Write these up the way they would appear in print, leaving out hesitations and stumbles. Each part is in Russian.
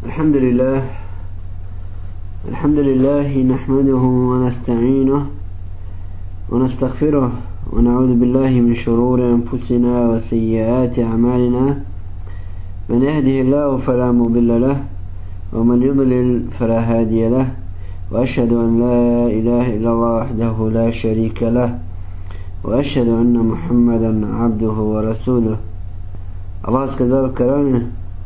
الحمد لله نحمده ونستعينه ونستغفره ونعوذ بالله من شرور أنفسنا وسيئات أعمالنا من يهده الله فلا مضل له ومن يضلل فلا هادي له وأشهد أن لا إله إلا الله وحده لا شريك له وأشهد أن محمدا عبده ورسوله. الله сказал в Коране: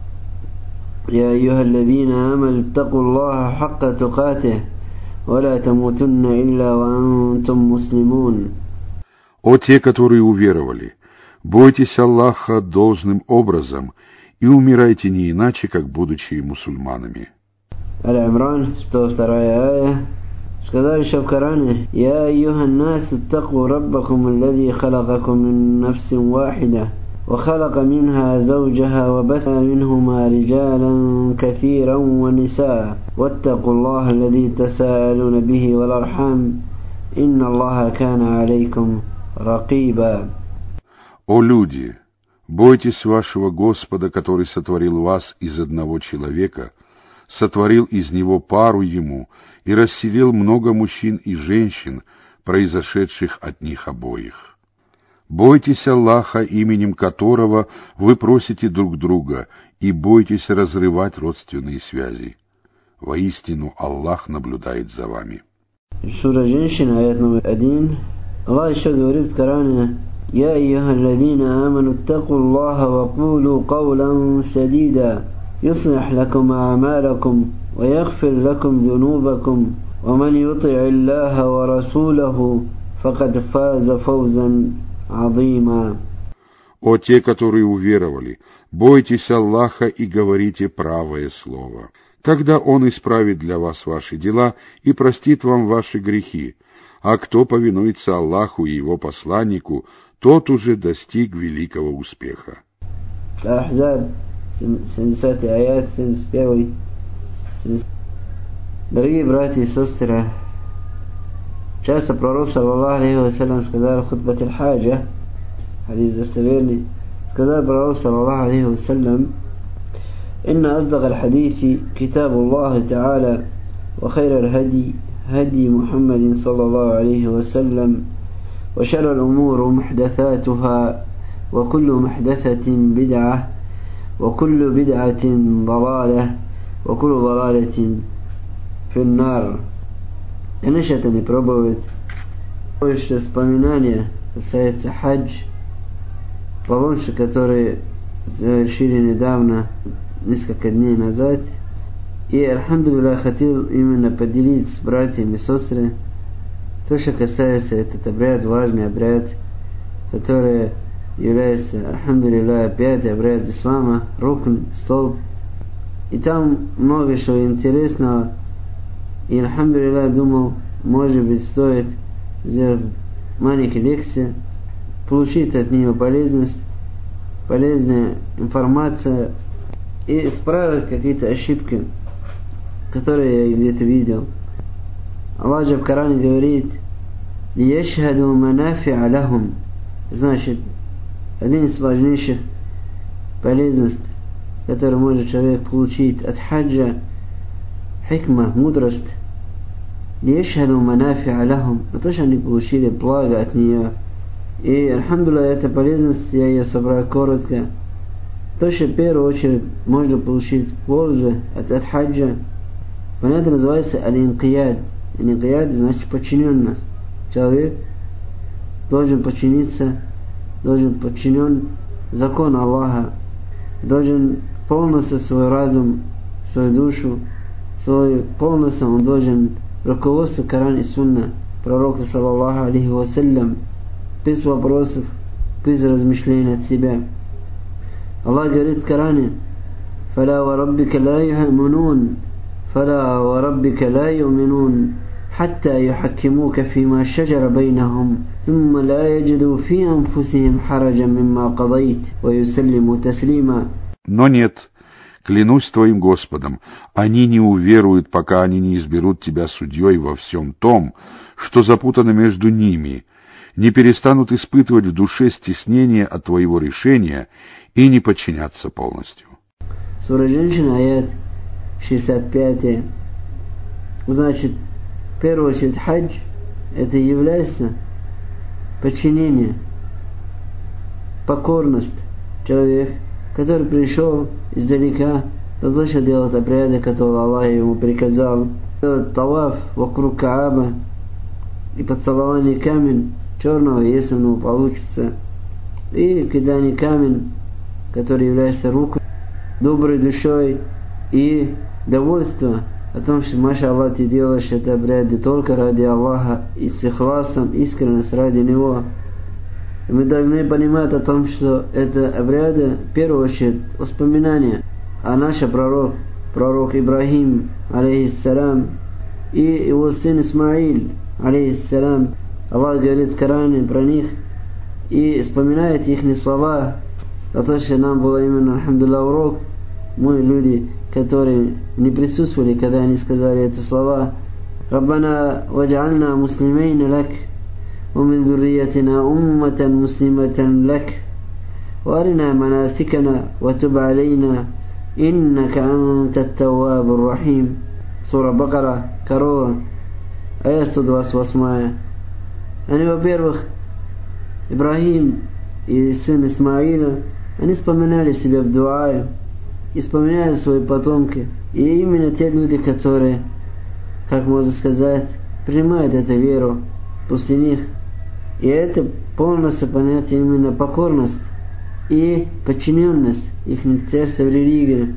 يا أيها الذين آمنوا اتقوا الله حق تقاته ولا تموتن إلا وأنتم مسلمون. О те, которые уверовали, бойтесь Аллаха должным образом и умирайте не иначе, как будучи мусульманами. Аль-Имран, 102 آية. Сказали еще в Коране: يا أيها الناس اتقوا ربكم الذي خلقكم من نفس واحدة وخلق منها زوجها وبث منهما رجالا كثيرا ونساء واتقوا الله الذي تساءلون به والأرحام إن الله كان عليكم رقيبا. О люди, бойтесь вашего Господа, который сотворил вас из одного человека, сотворил из него пару ему и расселил много мужчин и женщин, произошедших от них обоих. Бойтесь Аллаха, именем которого вы просите друг друга, и бойтесь разрывать родственные связи. Воистину, Аллах наблюдает за вами. Сура Женщина, аят номер 1. Аллах еще говорит в Коране: يا أيها الذين آمنوا اتقوا الله وقولوا قولا سديدا يصلح لكم أعمالكم ويغفر لكم ذنوبكم ومن يطع الله ورسوله فقد فاز فوزا عظيما. О те, которые уверовали, бойтесь Аллаха и говорите правое слово. Тогда Он исправит для вас ваши дела и простит вам ваши грехи. А кто повинуется Аллаху и Его посланнику, тот уже достиг великого успеха. Ахзаб, 70 аят, 71. Дорогие братья и сестры, часто пророк, саллаллаху алейхи вассалям, сказал в хутбат аль-хаджа, хадис достоверный, сказал пророк, саллаллаху алейхи вассалям: إن أصدق الحديث كتاب الله تعالى وخير الهدي هدي محمد صلى الله عليه وسلم وشر الأمور محدثاتها وكل محدثة بدعة وكل بدعة ضلالة وكل ضلالة في النار. И насчет они пробуют больше вспоминания касается хадж, паломничества, которые завершили недавно, несколько дней назад. И, альхамдулилlah, хотел именно поделиться с братьями и сестрами то, что касается этот обряд, важный обряд, который является, альхамдулилlah, пятый обряд ислама, рукн, столб. И там много чего интересного. И, альхамдулилlah, думал, может быть, стоит сделать маленькую лекцию, получить от нее полезность, полезная информация и исправить какие-то ошибки, которые я где-то видел. Аллах же в Коране говорит: «Лияшхаду манафи'а лахум». Значит, один из важнейших полезностей, которую может человек получить от хаджа, хикма, мудрость. «Лияшхаду манафи'а лахум». То, что они получили благо от нее. И, альхамдулилlah, эта полезность, я ее собрал коротко. То, что в первую очередь можно получить пользу от хаджа, понятно, называется аль-инкияд. Инкияд значит подчиненность. Человек должен подчиниться, должен подчинен закону Аллаха, должен полностью свой разум, свою душу, свой полностью он должен руководствоваться Коран и Сунна пророка, саллаллаху алейхи вассалям, без вопросов, без размышлений от себя. Аллах говорит в Коране: فَلَا وَرَبِّكَ لَا يُؤْمِنُونَ فَلَا وَرَبِّكَ لَا يُؤْمِنُونَ حَتَّى يُحَكِّمُوكَ فِيمَا شَجَرَ بَيْنَهُمْ ثُمَّ لَا يَجِدُوا فِي أَنفُسِهِمْ حَرَجًا مِمَّا قَضَيْتَ وَيُسَلِّمُوا تَسْلِيمًا. Но нет, клянусь твоим Господом, они не уверуют, пока они не изберут тебя судьей во всем том, что запутано между ними, не перестанут испытывать в душе стеснение от твоего решения и не подчиняться полностью. Сура Женщина, аят 65. Значит, в первую очередь хадж это является подчинение, покорность. Человек, который пришел издалека, должен делать обряды, которые Аллах ему приказал, делать таваф вокруг Кааба и поцелование камень черного, если у него получится, и кидание камень, который является рукой, доброй душой и довольство о том, что, маша Аллах, ты делаешь это обряды только ради Аллаха и с ихласом, искренность ради Него. И мы должны понимать о том, что это обряды, в первую очередь, воспоминания о нашем пророк Ибрахим, алейхиссалям, и его сын Исмаиль, алейхиссалям. Аллах говорит в Коране про них и вспоминает их слова. За то, что нам было именно, альхамдулилля, урок. Мы люди, которые не присутствовали, когда они сказали эти слова. «Раббана вадж'альна муслимейна лак, ومن ذريتنا أمة مسلمة لك وأرنا مناسكنا وتب علينا إنك أنت التواب الرحيم». Сура Бакара, Корова, аят 128. Они, во-первых, Ибрахим и сын Исмаиля, они вспоминали себя в дуае и вспоминали свои потомки. И именно те люди, которые, как можно сказать, принимают эту веру после них. И это полностью понятие именно покорность и подчиненность их сердца в религии.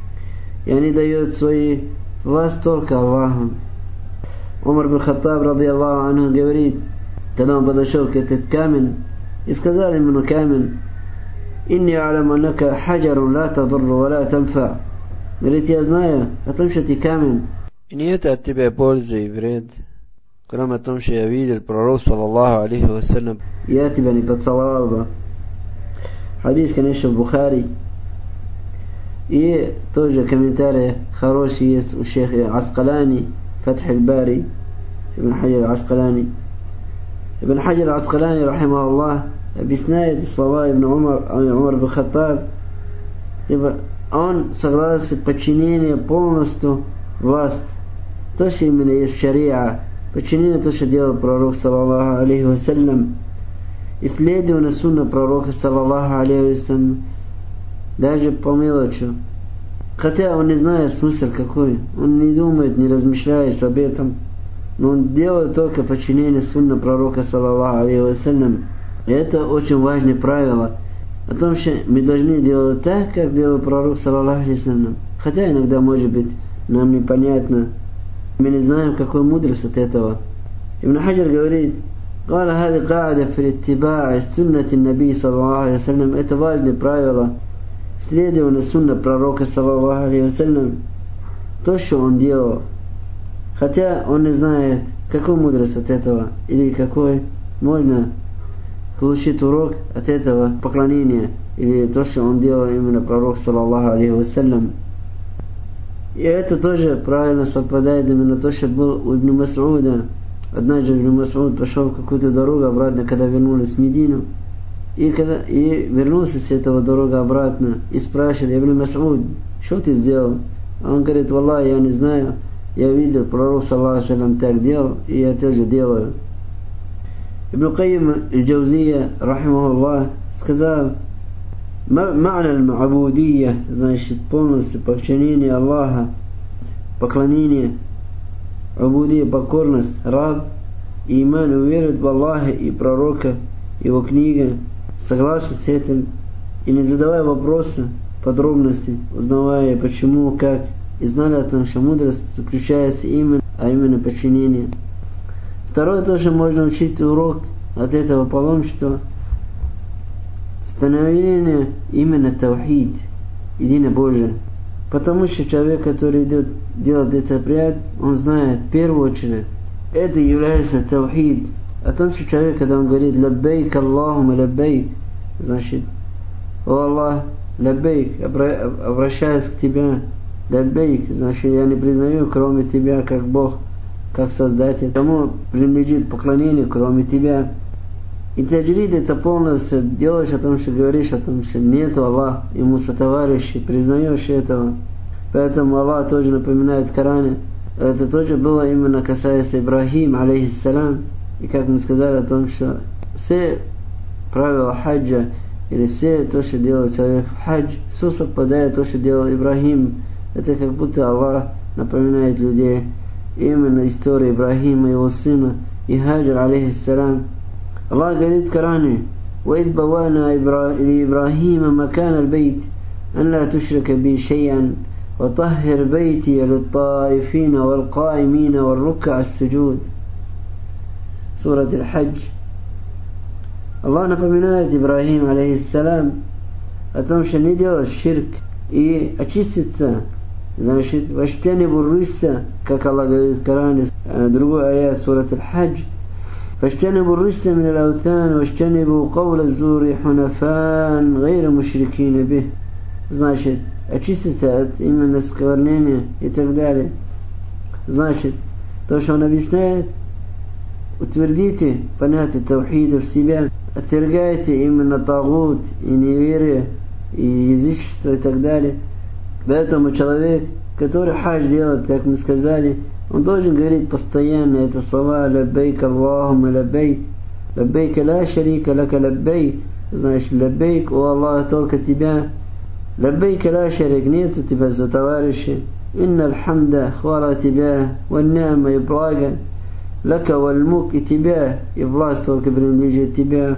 И они дают свою власть только Аллаху. Умар бин Хаттаб, ради Аллаху анху, говорит, когда он подошел к этот камень, и сказал ему на камень: «Инни алям аннака хаджарун ла тадурру ва ла танфа». Говорит, я знаю о том, что ты камень, и не это от тебя пользы и вред. Кроме того, что я видел пророк, саллаллаху алейхи вассалям, я тебя не поцеловал бы. Хадис, конечно, в Бухари. И тоже комментарий хороший есть у шейха Аскалани, Фатх аль-Бари, Ибн Хаджар Аскалани. Ибн Хаджар Аскалани, рахимахуллах, объясняет слова Ибн Умар бин Хаттаб. Он согласен подчинение полностью власть. То, что именно есть шариа. Подчинение то, что делал пророк, саллаллаху алейхи вассалям. Исследование сунна пророка, саллаллаху алейхи вассалям. Даже по мелочи. Хотя он не знает смысл какой. Он не думает, не размышляет об этом. Но он делает только подчинение сунна пророка, саллаллаху алейхи вассалям. И это очень важное правило. О том, что мы должны делать так, как делал пророк, саллаллаху алейхи вассалям. Хотя иногда, может быть, нам непонятно. Мы не знаем, какой мудрость от этого. Ибн Хаджар говорит: قال هذه قاعدة في اتباع سنة النبي صلى الله عليه وسلم. Это важное правило следования сунна пророка, саллаллаху алейхи вассалям. То, что он делал. Хотя он не знает, какой мудрость от этого, или какой можно получить урок от этого поклонения, или то, что он делал именно пророк, саллаллаху алейхи вассалям. И это тоже правильно совпадает именно то, что был у Ибн Мас'уда. Однажды Ибн Мас'уд пошел какую-то дорогу обратно, когда вернулись в Медину. И вернулся с этого дороги обратно. И спрашивали: Ибн Мас'уд, что ты сделал? А он говорит: валлахи, я не знаю. Я видел, пророк, саллаллаху алейхи вассалям, так делал, и я тоже делаю. Ибн Кайим аль-Джаузия, рахимахуллах, сказал: Ма'на аль-ма'будия, значит, полностью подчинение Аллаха, поклонение, абудия, покорность, раб, иман, уверует в Аллаха и пророка, его книга, согласен с этим, и не задавая вопросы, подробности, узнавая почему, как, и знали о том, что мудрость заключается именно подчинение. Второе, тоже можно учить урок от этого паломничества. Становление именно таухид, единобожие. Потому что человек, который идет делать этот обряд, он знает в первую очередь, это является таухид. О том, что человек, когда он говорит «Лаббейк Аллахума лаббейк», значит: «О Аллах, лаббейк», обращаясь к тебе, лаббейк, значит, я не признаю кроме тебя как Бог, как Создатель. Кому принадлежит поклонение кроме тебя. И таджрид это полностью делаешь о том, что говоришь о том, что нету Аллах, ему сотоварищи, признаешь этого. Поэтому Аллах тоже напоминает в Коране, это тоже было именно касается Ибрахима, алейхиссалям. И как мы сказали о том, что все правила хаджа, или все то, что делал человек в хадж, все совпадает то, что делал Ибрахим. Это как будто Аллах напоминает людей именно историю Ибрахима, его сына, и Хаджар, алейхиссалям. Аллах говорит в Коране: وَإِذْ بَوَّأْنَا لِإِبْرَاهِيمَ مَكَانَ الْبَيْتِ أَنْ لَا تُشْرِكَ بِي شَيْئًا وَطَهِّرْ بَيْتِيَ لِلطَّائِفِينَ وَالْقَائِمِينَ وَالرُّكَّعِ السُّجُودِ. Сура Аль-Хадж. Аллах напоминает Ибрахим, алейхиссалям, о том, что не делать ширк и очиститься. Значит, «Ваштянибу рыса», как Аллах говорит в Коране, другой аят, сура Аль-Хадж, «Ваштянибу рыса мин ал-аутан, ваштянибу кавла зури хунафан, гайра мушрикина бих». Значит, очиститься от именно сквернения и так далее. Значит, то, что он объясняет, утвердите понятие таухида в себя, отвергайте именно тагут и неверие, и язычество и так далее. Поэтому человек, который хадж делает, как мы сказали, он должен говорить постоянно это слова «Лаббейк Аллахума лаббейк», «Лаббейк ла шарика лака лаббейк», значит, «Лаббейк, о Аллах, только тебя», «Лаббейк ла шарик, нет у тебя за товарища», «Инна аль-хамда, хвала тебя, ван-ни'ма и блага, лака валь-мук, и тебя, и власть только принадлежит тебя,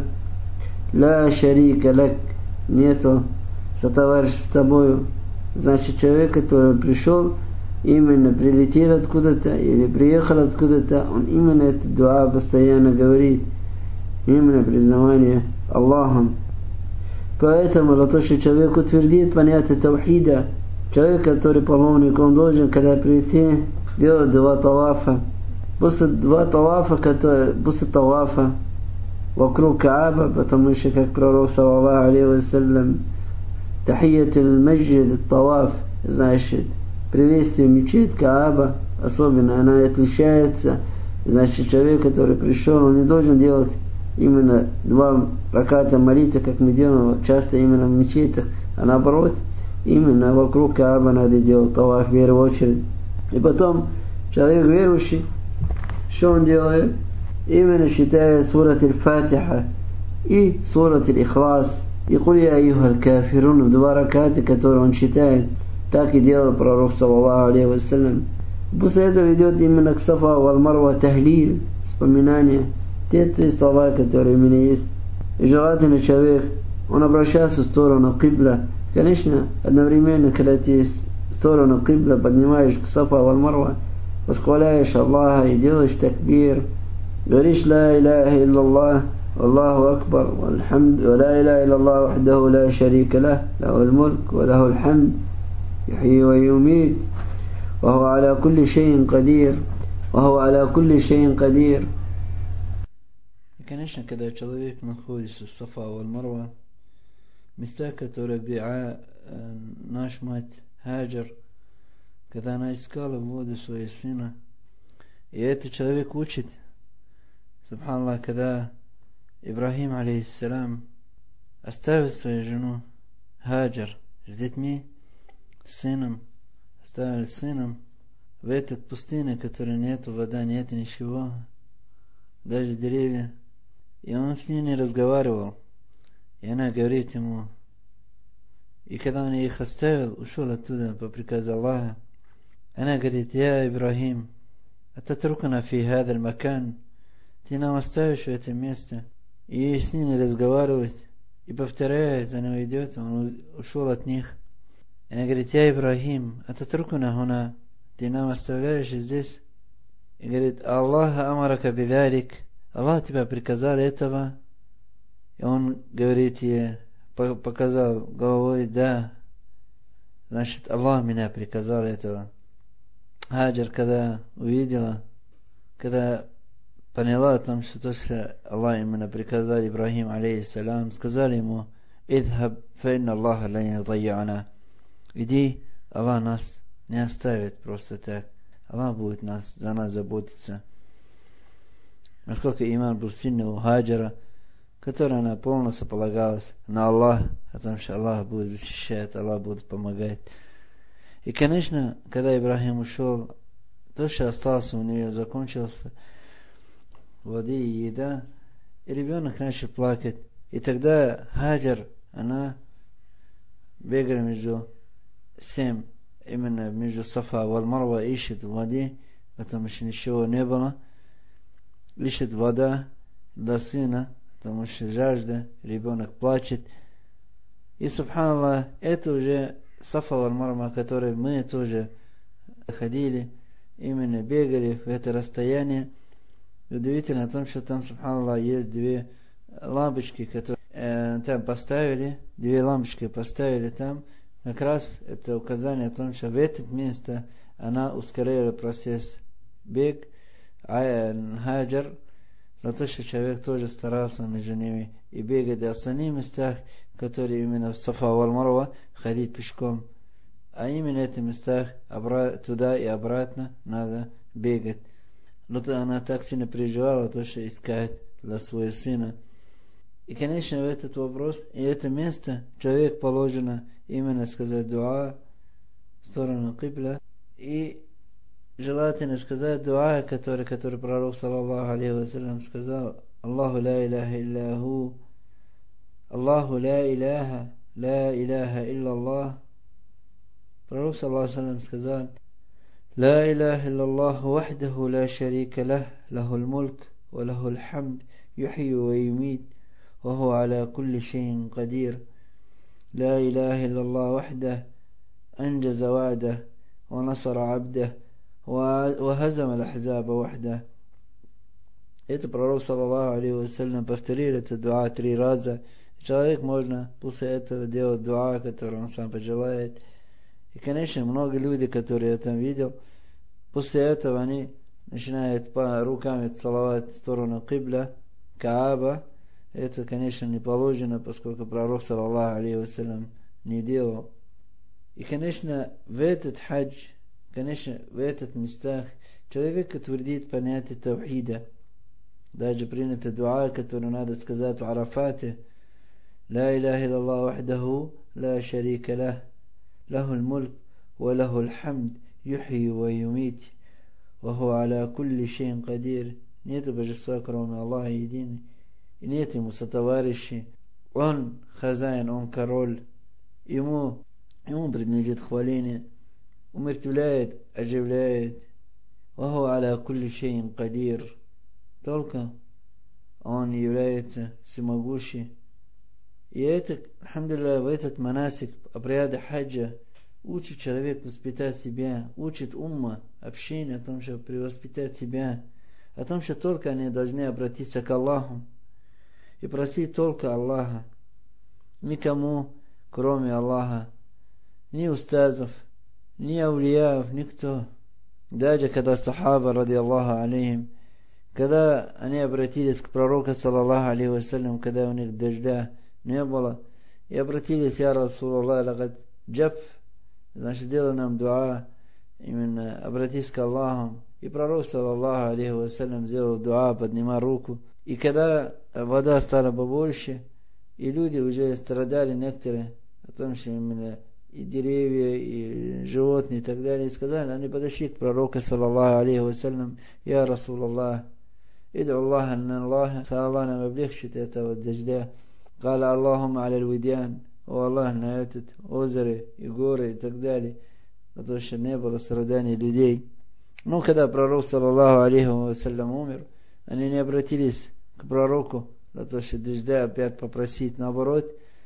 ла шарика лак, нету сотоварища с тобою». Значит, человек, который пришел, именно прилетел откуда-то или приехал откуда-то, он именно это дуа постоянно говорит, именно признавание Аллахом. Поэтому для того, что человек утвердит понятие таухида, человек, который паломник, он должен, когда прийти, делать два тавафа. После два тавафа, после тавафа вокруг Кааба, потому что, как пророк, саллаллаху алейхи вассалям, тахият аль-маджид, таваф, значит, приветствие мечеть Кааба, особенно она отличается. Значит, человек, который пришел, он не должен делать именно два раката молитвы, как мы делаем часто именно в мечетях, а наоборот, именно вокруг Кааба надо делать таваф в первую очередь. И потом человек верующий, что он делает? Именно читает сурат аль-Фатиха и сурат аль-Ихлас, и «Куль я айюха аль-кафирун» в два раката, которые он читает. Так и делал пророк, саллаллаху алейхи вассалям. После этого идет именно к Сафа валь-Марва тахлиль, вспоминание, те три слова, которые у меня есть. И желательно человек, он обращается в сторону кибла. Конечно, одновременно, когда ты в сторону кибла поднимаешь к Сафа валь-Марва, восхваляешь Аллаха и делаешь такбир, говоришь «Ла иляха илляллах, والله أكبر والحمد ولا إله إلا الله وحده لا شريك له له الملك وله الحمد يحيي ويميت وهو على كل شيء قدير. И, конечно, когда человек находится в Сафа валь-Марва, места, которые, где наш мать Хаджар, когда она искала воду своего сына, и этот человек учит, субханаллах, когда Ибрахим, алейхиссалям, оставил свою жену Хаджар с детьми, с сыном, оставил сыном в этой пустыне, в которой нету вода, нет ничего, даже деревья. И он с ней не разговаривал. И она говорит ему, и когда он их оставил, ушел оттуда по приказу Аллаха, она говорит: «Я Ибрахим, ататрукана фи хадаль макан», ты нам оставишь в этом месте. И с ней не разговаривать. И повторяет, за него идет, он ушел от них. И она говорит: «Я Ибрахим, ататрукана хуна», ты нам оставляешь здесь. И говорит: «Аллах амарака бидалик», Аллах тебя приказал этого. И он говорит ей, показал головой: «Да, значит, Аллах меня приказал этого». Хаджар, когда увидела, когда поняла о том, что то, что Аллах именно приказал Ибрахим, алейхиссалям, сказали ему: «Идхаб, фаинна Аллаха лан юдайяна». Иди, Аллах нас не оставит просто так. Аллах будет за нас заботиться. Насколько иман был сильный у Хаджара, которой она полностью полагалась на Аллах, о том, что Аллах будет защищать, Аллах будет помогать. И, конечно, когда Ибрахим ушел, то, что осталось у нее, закончился воды и еда, и ребенок начал плакать. И тогда Хаджар, она бегала между именно между Сафа и Марва, ищет воды, потому что ничего не было. Ищет вода для сына, потому что жажда, ребенок плачет. И, субханаллах, это уже Сафа и Марва, которые мы тоже ходили, именно бегали в это расстояние. И удивительно о том, что там, субханаллах, есть две лампочки, которые там поставили, две лампочки поставили там. Как раз это указание о том, что в это место она ускорила процесс бег, Хаджар, для того, что человек тоже старался между ними и бегать в остальных местах, которые именно в Сафа и Марва, ходить пешком. А именно в этих местах туда и обратно надо бегать. Но она так сильно переживала, то, что искать для своего сына. И, конечно, в этот вопрос, и это место человек положено именно сказать дуа в сторону кибла. И желательно сказать дуа, который пророк, саллаллаху алейхи вассалям, сказал: Аллаху ла иляха илляху, Аллаху ла иляха илляллах. Пророк, саллаллаху алейхи вассалям, сказал: لا إله إلا الله وحده لا شريك له له الملك وله الحمد يحيي ويميت وهو على كل شيء قدير. لا إله إلا الله وحده أنجز وعده ونصر عبده وهزم الأحزاب وحده. Это пророк, саллаллаху алейхи вассалям, повторил это дуа 3 раза. Человек можно после этого делать дуа, который он сам пожелает. И, конечно, много людей, которые я там видел, после этого они начинают руками целовать в сторону кибля, Кааба. Это, конечно, не положено, поскольку пророк, саллаллаху алейхи вассалям, не делал. И, конечно, в этот хадж, конечно, в этих местах человек утвердит понятие тавхида. Даже принято дуа, который надо сказать в Арафате: لا إله إلا الله وحده لا شريك له له الملك وله الحمد يحيي ويميت وهو على كل شيء قدير. Нет божества, кроме Аллаха единый, и нет ему сотоварищей. Он хозяин, он король, ему принадлежит хваление, умертвляет, оживляет. وهو على كل شيء قدير. Только он является всемогущий. И это, алхамдулилля, в этот манасик обряда хаджа учит человек воспитать себя, учит умма, общение о том, что превоспитать себя, о том, что только они должны обратиться к Аллаху и просить только Аллаха, никому, кроме Аллаха, ни устазов, ни аулияв, никто. Даже когда сахаба, ради Аллаху алейхим, когда они обратились к пророку, саллаллаху алейхи вассалям, когда у них дождя не было, и обратились: я Расулаллах, лагад джаб, значит, делай нам дуа, именно обратись к Аллаху. И пророк, саллаллаху алейхи вассалям, сделал дуа, поднимая руку. И когда вода стала побольше, и люди уже страдали некоторые о том, что именно и деревья, и животные, и так далее, и сказали, они подошли к пророку, саллаллаху алейхи вассалям: я Расулаллах, иду Аллаха на Аллаха, саллаллаху нам облегчит этого дождя. قال اللهم على الوديان, о Аллах, на этот озеро и горы и так далее, потому что не было страданий людей. Но когда пророк, саллаллаху алейхи вассалям, умер, они не обратились к пророку для того, чтобы дождя опять попросить. Наоборот,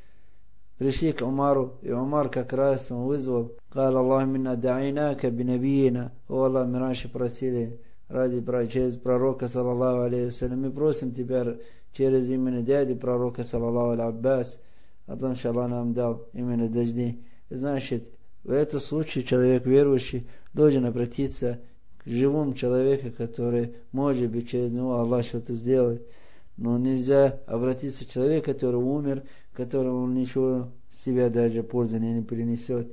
пришли к Умару, и Умар как раз он вызвал: قال اللهم إنا دعيناك بنبينا, о Аллах, мы раньше просили через пророка, саллаллаху алейхи вассалям, мы просим тебя через именно дяди пророка, саллаллаху аль-Аббас, о том, что Аллах нам дал именно дожди. Значит, в этом случае человек верующий должен обратиться к живому человеку, который, может быть, через него Аллах что-то сделает. Но нельзя обратиться к человеку, который умер, которому ничего себя даже пользы не принесет.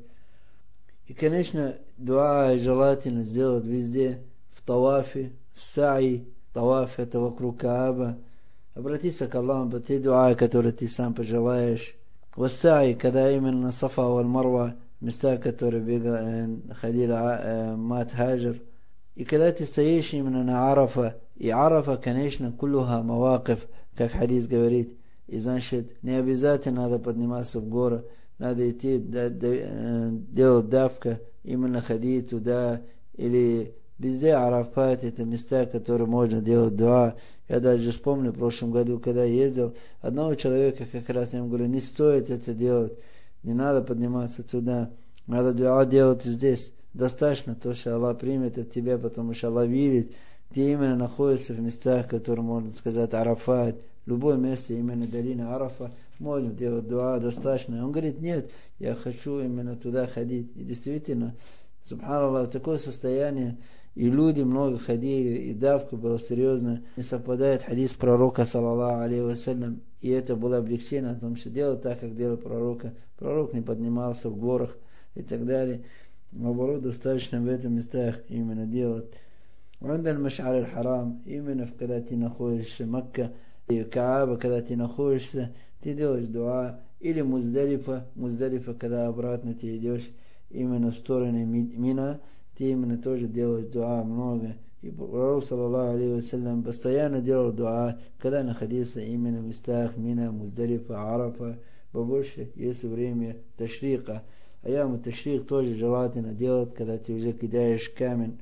И, конечно, дуа желательно сделать везде, в тавафе, в саи. Таваф — это вокруг Кааба. Обратиться к Аллаху по те дуа, которые ты сам пожелаешь. В саи, когда именно Сафа и Марва места, которые ходила мать Хаджар. И когда ты стоишь именно на Арафа, и Арафа, конечно, куллуха мавакиф, как хадис говорит, и значит, не обязательно надо подниматься в гору, надо идти делать давка, именно ходить туда, или везде Арафат, это места, которые можно делать дуа. Я даже вспомню, в прошлом году, когда я ездил, одного человека как раз я ему говорю, не стоит это делать, не надо подниматься туда, надо дуа делать здесь. Достаточно то, что Аллах примет от тебя, потому что Аллах видит, ты именно находишься в местах, которые, можно сказать, Арафат. В любое место, именно долина Арафа, можно делать дуа, достаточно. Он говорит, нет, я хочу именно туда ходить. И действительно, субханаллах, такое состояние, и люди много ходили, и давка была серьезная. Не совпадает хадис пророка, саллаллаху алейхи вассалям, и это было облегчение о том, что делать так, как делал пророка. Пророк не поднимался в горах и так далее. Наоборот, достаточно в этих местах именно делать. عند المشعر الحرام, именно когда ты находишься в Мекке, и Кааба, когда ты находишься, ты делаешь дуа, или Муздалифа, когда обратно ты идешь именно в сторону Мина, ты именно тоже делаешь дуа много. И пророк, саллаллаху алейхи вассалям, постоянно делал дуа, когда находился именно в местах Мина, Муздалифа, Арафа, побольше, если время ташрика. Аяму ташрик тоже желательно делать, когда ты уже кидаешь камень.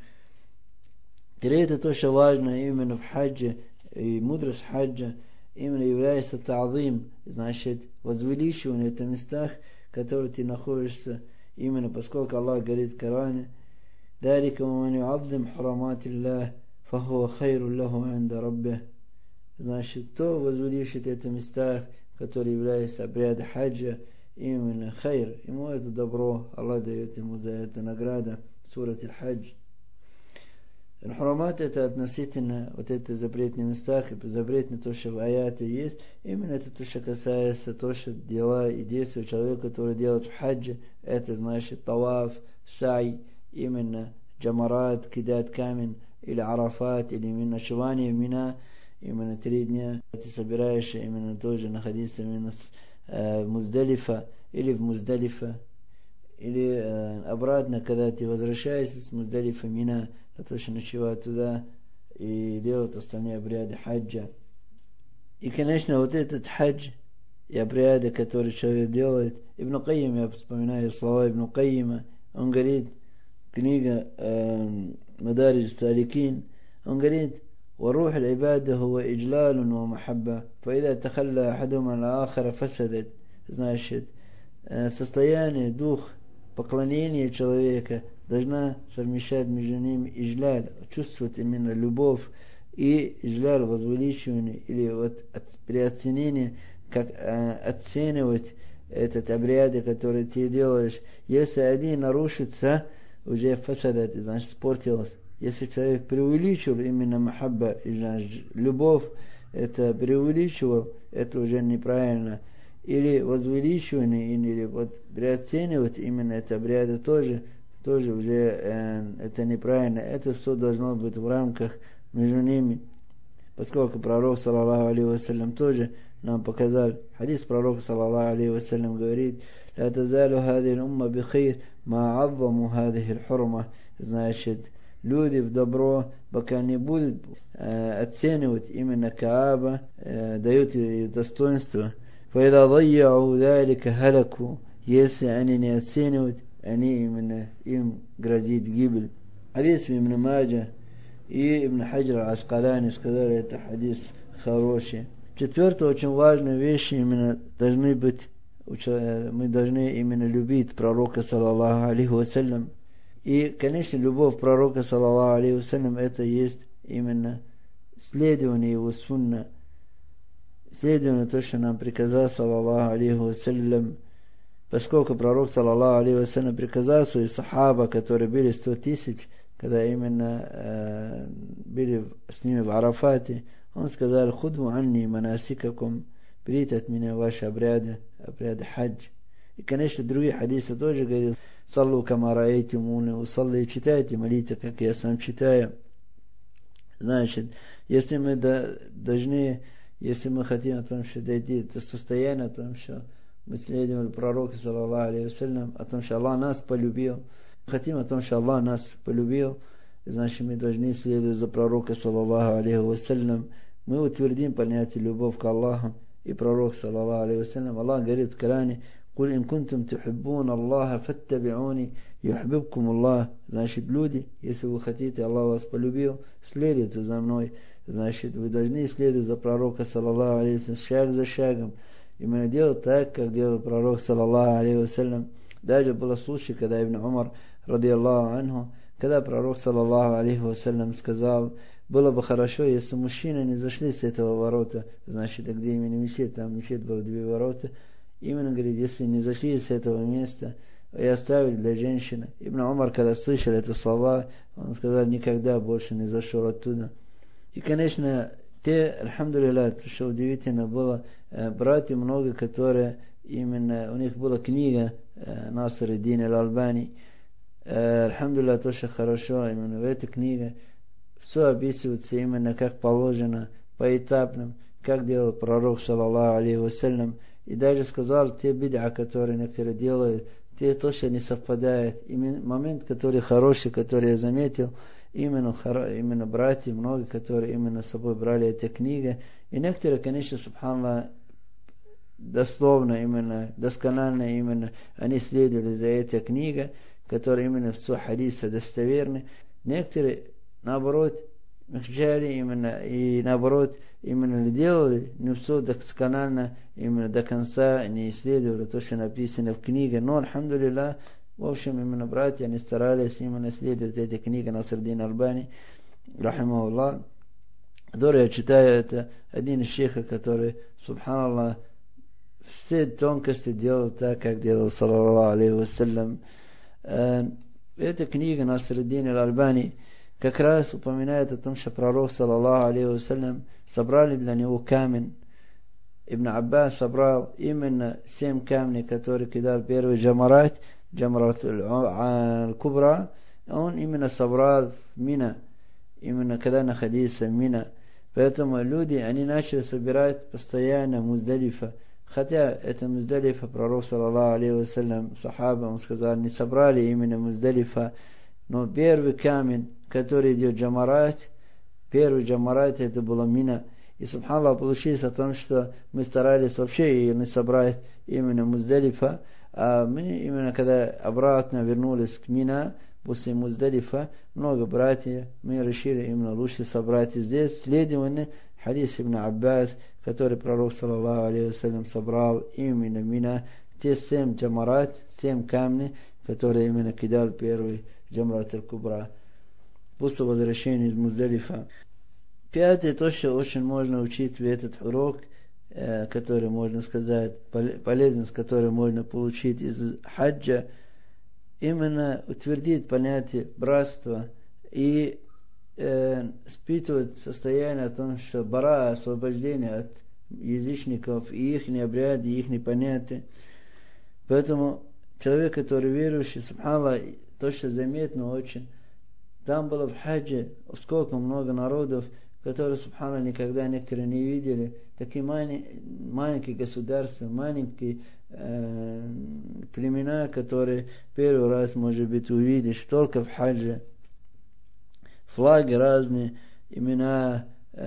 И это то, что важно именно в хаджи, и мудрость хаджа именно является та'зим, значит, возвеличивание это местах, в которых ты находишься, именно поскольку Аллах говорит в Коране, ذلك ومن يعظم حرمات الله فهو خير له عند ربه. Значит, кто возвеличит это местах, которые являются обрядом хаджа, именно хайр, ему это добро, Аллах дает ему за это награда. Сурат Аль-Хадж. Аль-Хурамат это относительно вот это запретные местах, и запретные то, что в аяте есть, именно это то, что касается то, что дела и действия человека, который делает в хаджи, это значит таваф, сай, именно джамарат, кидать камень, или арафат, или именно ночевание в Мина, именно 3 дня, ты собираешься именно тоже находиться именно в Муздалифа, или в Муздалифа, или обратно, когда ты возвращаешься с Муздалифа Мина, для того, чтобы ночевать туда и делать остальные обряды хаджа. И, конечно, вот этот хадж и обряды, которые человек делает, Ибн Кайим, я вспоминаю слова Ибн Кайима, он говорит, книга Мадаридж Саликин, он говорит, وروح العبادة هو إجلال ومحبة فإذا تخلى أحدهما الآخر فسدت. Значит, состояние, дух, поклонение человека должна совмещать между ними ижляль, чувствовать именно любовь и ижляль, возвеличивание, или вот переоценение, как оценивать этот обряд, который ты делаешь. Если один нарушится, уже фасадат, значит, испортилось. Если человек преувеличил именно махабба, любовь, это преувеличивал, это уже неправильно. Или возвеличивание, или вот переоценивать именно это обряды тоже уже это неправильно. Это все должно быть в рамках между ними. Поскольку пророк, саллаллаху алейхи вассалям, тоже нам показал, хадис пророка, саллаллаху алейхи вассалям, говорит, لا تزال هذه الأمة بخير ما عظموا هذه الحرمة. Значит, люди в добро, пока не будут оценивать именно Кааба, дают ей достоинство. فإذا ضيعوا ذلك هلكوا. Если они не оценивают, они именно им грозит гибель. Хадис Ибн Маджа и Ибн Хаджар Аскалани сказали, это хадис хороший. Четвертая очень важная вещь именно должны быть, мы должны именно любить пророка, саллаллаху алейхи вассалям. И, конечно, любовь пророка, саллаллаху алейхи вассалям, это есть именно следование его сунна, следование то, что нам приказал, саллаллаху алейхи вассалям. Поскольку пророк, саллаллаху алейхи вассалям, приказал своих сахаба, которые были 100 тысяч, когда именно были с ними в Арафате, он сказал, худву анни манасикакум, берите от меня ваши обряды хадж. И, конечно, другие хадисы тоже говорят, саллу кама раайтимуни усалли, читайте, молите, как я сам читаю. Значит, если мы должны, если мы хотим о том, что дойти до состояния, о том, что мы следуем пророку, саллаллаху алейхи вассалям, о том, что Аллах нас полюбил. Хотим о том, что Аллах нас полюбил, значит, мы должны следовать за пророка, саллаллаху алейхи вассалям. Мы утвердим понятие любовь к Аллаху и пророк, саллаллаху алейхи вассалям. Аллах говорит в Коране: «Куль ин кунтум тухиббуна Аллаха фаттаби'уни юхбибкум Аллах». Значит, люди, если вы хотите, Аллах вас полюбил, следуйте за мной. Значит, вы должны следовать за пророка, саллаллаху алейхи вассалям, шаг за шагом. Именно делать так, как делал пророк, саллаллаху алейхи вассалям. Даже был случай, когда Ибн Умар, ради Аллаху анху, когда пророк, саллаллаху алейхи вассалям, сказал: было бы хорошо, если мужчины не зашли с этого ворота. Значит, где именно мечеть, там мечеть было 2 ворота. Именно, говорит, если не зашли с этого места и оставили для женщины. Ибн Умар, когда слышал эти слова, он сказал: никогда больше не зашел оттуда. И, конечно, альхамдулилля, что удивительно было, братья много, которые именно, у них была книга Насир ад-Дин аль-Албани. Альхамдулилля, то, что хорошо, именно в этой книге все описывается именно как положено, поэтапно, как делал пророк, саллаллаху алейхи вассалям. И даже сказал, те бид'а, которые некоторые делают, те тоже не совпадают. Именно момент, который хороший, который я заметил, именно братья, много, которые именно с собой брали эти книги. И некоторые, конечно, субханаллах, дословно, именно, досконально, именно, они следовали за этой книгой, которые именно все хадисы достоверны. Некоторые, наоборот, взяли именно, и наоборот, именно делали, не все досконально, именно до конца не исследовали то, что написано в книге. Но, альхамдулилля, в общем, именно братья, они старались именно исследовать эти книги Насир ад-Дин аль-Албани, рахимахуллах, который я читаю, это один из шейхов, который, субханаллах, все тонкости делал так, как делал, саллаллаху алейхи вассалям. Эта книга Насир ад-Дин аль-Албани как раз упоминает о том, что пророк, саллаллаху алейхи вассалям, собрали для него камень. Ибн Аббас собрал именно 7 камней, которые кидал первый джамарат аль-Кубра. Он именно собрал в Мина, именно когда находился в Мина. Поэтому люди, они начали собирать постоянно Муздалифа. Хотя это Муздалифа, пророк, саллаллаху алейхи вассалям, сахаба, он сказал, не собрали именно Муздалифа. Но первый камень, который идет джамарат, первый джамарат, это было Мина. И, субханаллах, получилось о том, что мы старались вообще ее не собрать именно Муздалифа, а мы именно когда обратно вернулись к Мина, после Муздалифа, много братьев, мы решили именно лучше собрать. И здесь следование хадис Ибн Аббас, который пророк, саллаллаху алейхи вассалям, собрал именно Мина, те 7 джамарат, 7 камней, которые именно кидал первый джамрат аль-Кубра после возвращения из Муздалифа. 5, то, что очень можно учить в этот урок, который можно сказать, полезность, которую можно получить из хаджа, именно утвердить понятие братства и испытывать состояние о том, что бара, освобождение от язычников и их обряды, и их понятия. Поэтому человек, который верующий, субханаллах, то, что заметно очень, там было в хаджи сколько много народов, которые, субханаллах, никогда некоторые не видели. Такие маленькие государства, маленькие племена, которые первый раз, может быть, увидишь только в хаджи. Флаги разные, имена,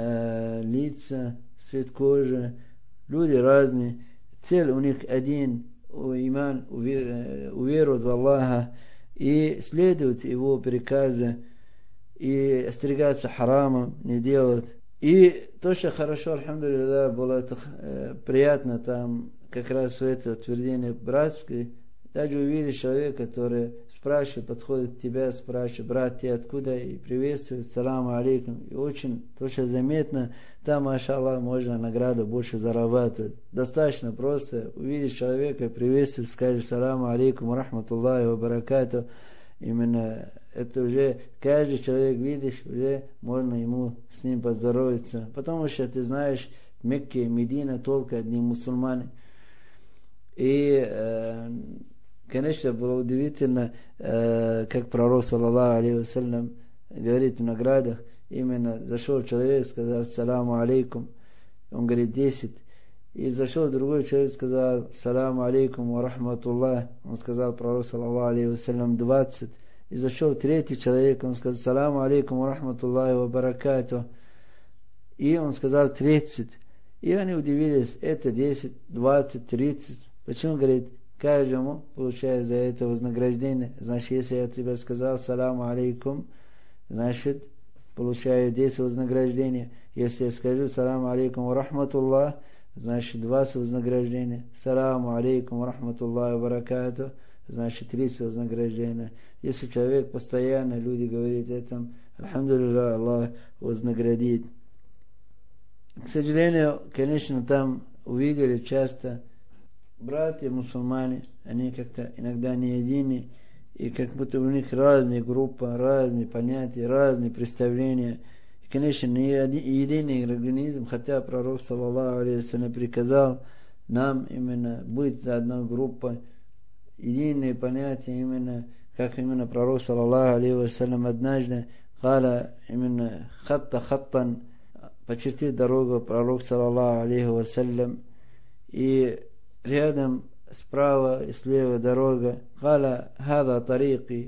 лица, цвет кожи, люди разные. Цель у них один, иман, уверовать в Аллаха и следовать его приказы, и остерегаться харама, не делать. И то, что хорошо, альхамдулилля, было это, приятно там, как раз в это утверждение братское, даже увидишь человека, который спрашивает, подходит к тебе, спрашивает: брат, ты откуда? И приветствует, саламу алейкум. И очень, то, что заметно, там, машаллах, можно награду больше зарабатывать. Достаточно просто увидишь человека, приветствует, скажешь: саламу алейкум, рахматуллахи ва баракату. Именно это уже каждый человек, видишь, уже можно ему с ним поздороваться. Потому что ты знаешь, в Мекке, Медина только одни мусульмане. И конечно, было удивительно, как пророк, саллаллаху алейхи вассалям, говорит в наградах, именно зашел человек, сказал: саламу алейкум. Он говорит 10. И зашел другой человек, сказал: саламу алейкум ва рахматуллах. Он сказал пророк, саллаллаху алейхи вассалям, 20. И зашел третий человек, он сказал: саламу алейкум ва рахматуллахи ва баракату. И он сказал 30. И они удивились: это 10, 20, 30. Почему, говорит, каждому получает за это вознаграждение? Значит, если я тебе сказал саламу алейкум, значит, получаю 10 вознаграждения. Если я скажу саламу алейкум ва рахматуллах, значит 20 вознаграждения. Саламу алейкум ва рахматуллахи ва баракату, значит 30 вознаграждения. Если человек постоянно, люди говорят этому, альхамдулиллах, Аллах вознаградит. К сожалению, конечно, там увидели часто братья-мусульмане, они как-то иногда не едины, и как будто у них разные группы, разные понятия, разные представления. И, конечно, не единый организм, хотя пророк, саллаллаху алейхи вассалям, приказал нам именно быть за одной группой, единые понятия, именно как именно пророк, саллаллаху алейхи вассалям, однажды кала именно хаттан, почертив дорогу, пророк, саллаллаху алейхи вассалям, и рядом справа и слева дорога, кала хада тарику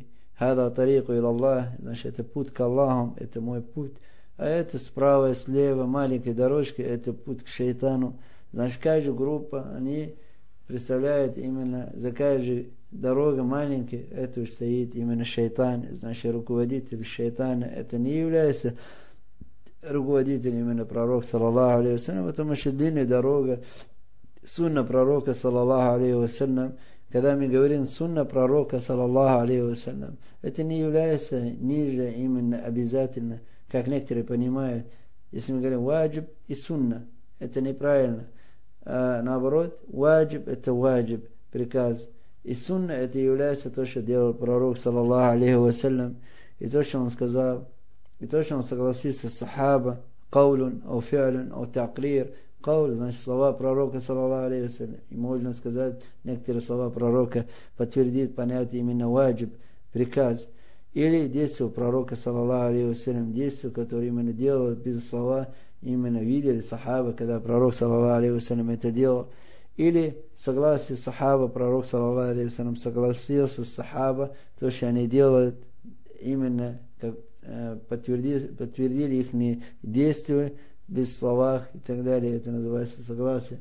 иля Аллах, значит, это путь к Аллаху, это мой путь. А это справа и слева маленькая дорожка, это путь к шайтану. Значит, каждая группа, они представляют именно за каждой дорогой маленькой, это уж стоит именно шайтан. Значит, руководитель шайтана, это не является руководителем именно пророк, саллаллаху алейхи вассалям, потому что длинная дорога, сунна пророка, саллаллаху алейхи вассалям. Когда мы говорим сунна пророка, саллаллаху алейхи вассалям, это не является ниже именно обязательно, как некоторые понимают. Если мы говорим ваджиб и сунна, это неправильно. А наоборот, ваджиб это ваджиб, приказ. И сунна это является то, что делал пророк, саллаллаху алейхи вассалям, и то, что он сказал, и то, что он согласился с сахаба, каулун, ау фи'лун, ау та'крир. Кауль, значит, слова пророка, саллаллаху алейхи вассалям. И можно сказать, некоторые слова пророка подтвердит понятие именно ваджиб, приказ. Или действия пророка, саллаллаху алейхи вассалям, действия, которые именно делал без слова, именно видели сахаба, когда пророк, саллаллаху алейхи вассалям, это делал. Или согласие сахаба, пророк, саллаллаху алейхи вассалям, согласился с сахаба, то, что они делают, именно как подтвердили их действия, без словах и так далее, это называется согласие.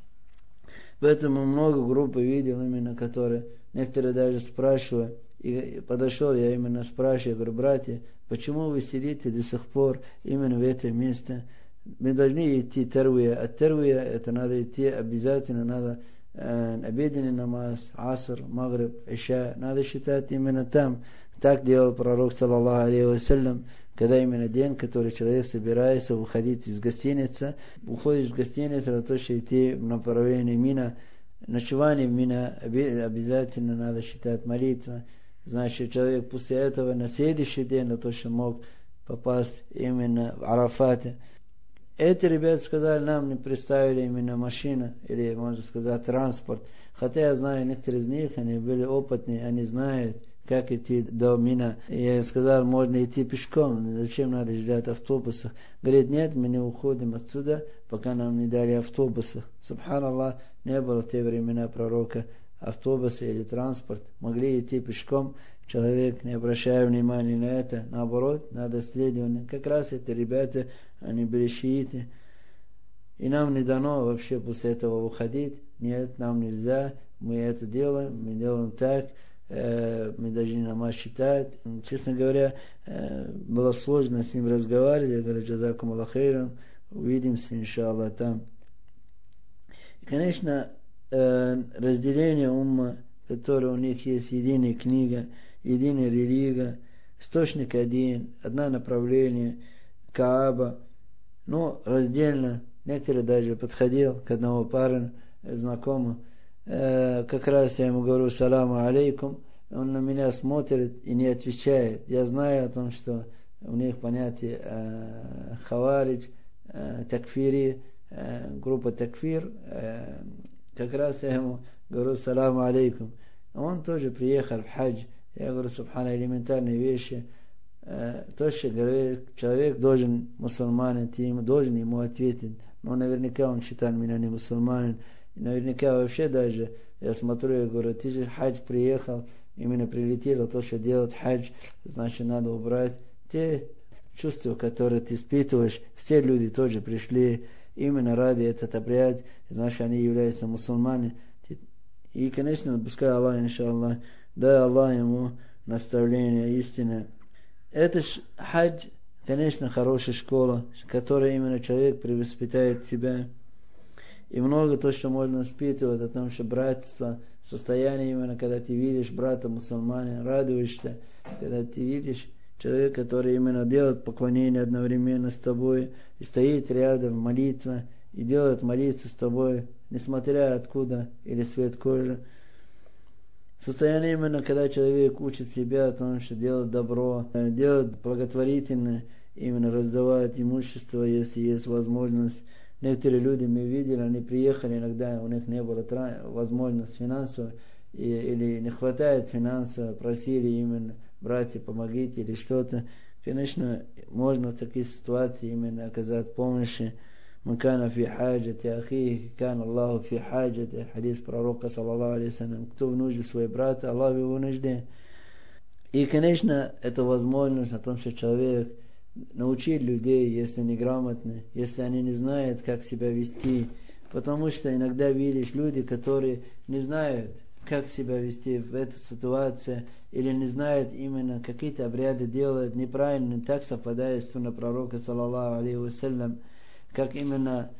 Поэтому много групп видел именно, которые, некоторые даже спрашивают, и подошел я именно спрашиваю, говорю: братья, почему вы сидите до сих пор именно в это место? Мы должны идти тарвия, а тарвия это надо идти обязательно, надо обеденный намаз, аср, магриб, иша, надо считать именно там. Так делал пророк, саллаллаху алейхи вассалям, когда именно день, который человек собирается выходить из гостиницы, уходишь в гостиницу, для того, чтобы идти в направлении Мина, ночевание в Мина, обязательно надо считать молитва. Значит, человек после этого на следующий день, для того, чтобы мог попасть именно в Арафате. Эти ребята сказали, нам не представили именно машина, или, можно сказать, транспорт. Хотя я знаю, некоторые из них, они были опытные, они знают, как идти до Мина. И я сказал, можно идти пешком, зачем надо ждать автобусов? Говорит, нет, мы не уходим отсюда, пока нам не дали автобусы. Субханаллах, не было в те времена пророка автобуса или транспорт. Могли идти пешком, человек не обращая внимания на это. Наоборот, надо следование. Как раз эти ребята, они были шииты. И нам не дано вообще после этого выходить. Нет, нам нельзя, мы это делаем, мы делаем так. Мы должны намаз считать. Честно говоря, было сложно с ним разговаривать. Я говорю: джазакум Аллах хейран, увидимся, иншаллах, там. И, конечно, разделение умма, которое у них есть единая книга, единая религия, источник один, одно направление, Кааба, но раздельно. Некоторые даже подходил к одному парню, знакомому, как раз я ему говорю: саламу алейкум, он на меня смотрит и не отвечает. Я знаю о том, что у них понятие хаваридж, такфири, группа такфир. Как раз я ему говорю: саламу алейкум. Он тоже приехал в хадж. Я говорю: субхана, элементарные вещи. то, что говорит, человек должен, мусульманин, ты ему должен ему ответить. Но наверняка он считает меня не мусульманин. И наверняка вообще даже, я смотрю, я говорю, ты же хадж приехал, именно прилетел, то, что делать хадж, значит надо убрать. Те чувства, которые ты испытываешь, все люди тоже пришли именно ради этот обряд, значит они являются мусульманами. И, конечно, пускай Аллах, иншаллах, дай Аллах ему наставление истины. Это хадж, конечно, хорошая школа, которая именно человек перевоспитает себя. И много то, что можно испытывать, о том, что братство, состояние именно, когда ты видишь брата мусульманина, радуешься, когда ты видишь человека, который именно делает поклонение одновременно с тобой, и стоит рядом, молитва, и делает молитву с тобой, несмотря откуда, или цвет кожи. Состояние именно, когда человек учит себя о том, что делать добро, делать благотворительно, именно раздавать имущество, если есть возможность. Некоторые люди мы видели, они приехали, иногда у них не было возможности финансовой, или не хватает финансов, просили именно, братья, помогите, или что-то. Конечно, можно в таких ситуациях именно оказать помощь. من كان في حاجة أخيه كان الله في حاجة. Хадис пророка, саллаллаху алейхи вассалям. Кто в нужде своего брата, Аллах в его нужде. И, конечно, это возможность о том, что человек научит людей, если они грамотны, если они не знают, как себя вести. Потому что иногда видишь люди, которые не знают, как себя вести в этой ситуации, или не знают именно какие-то обряды делают неправильно, не так совпадает с сунной пророка, саллаллаху алейхи вассалям, как именно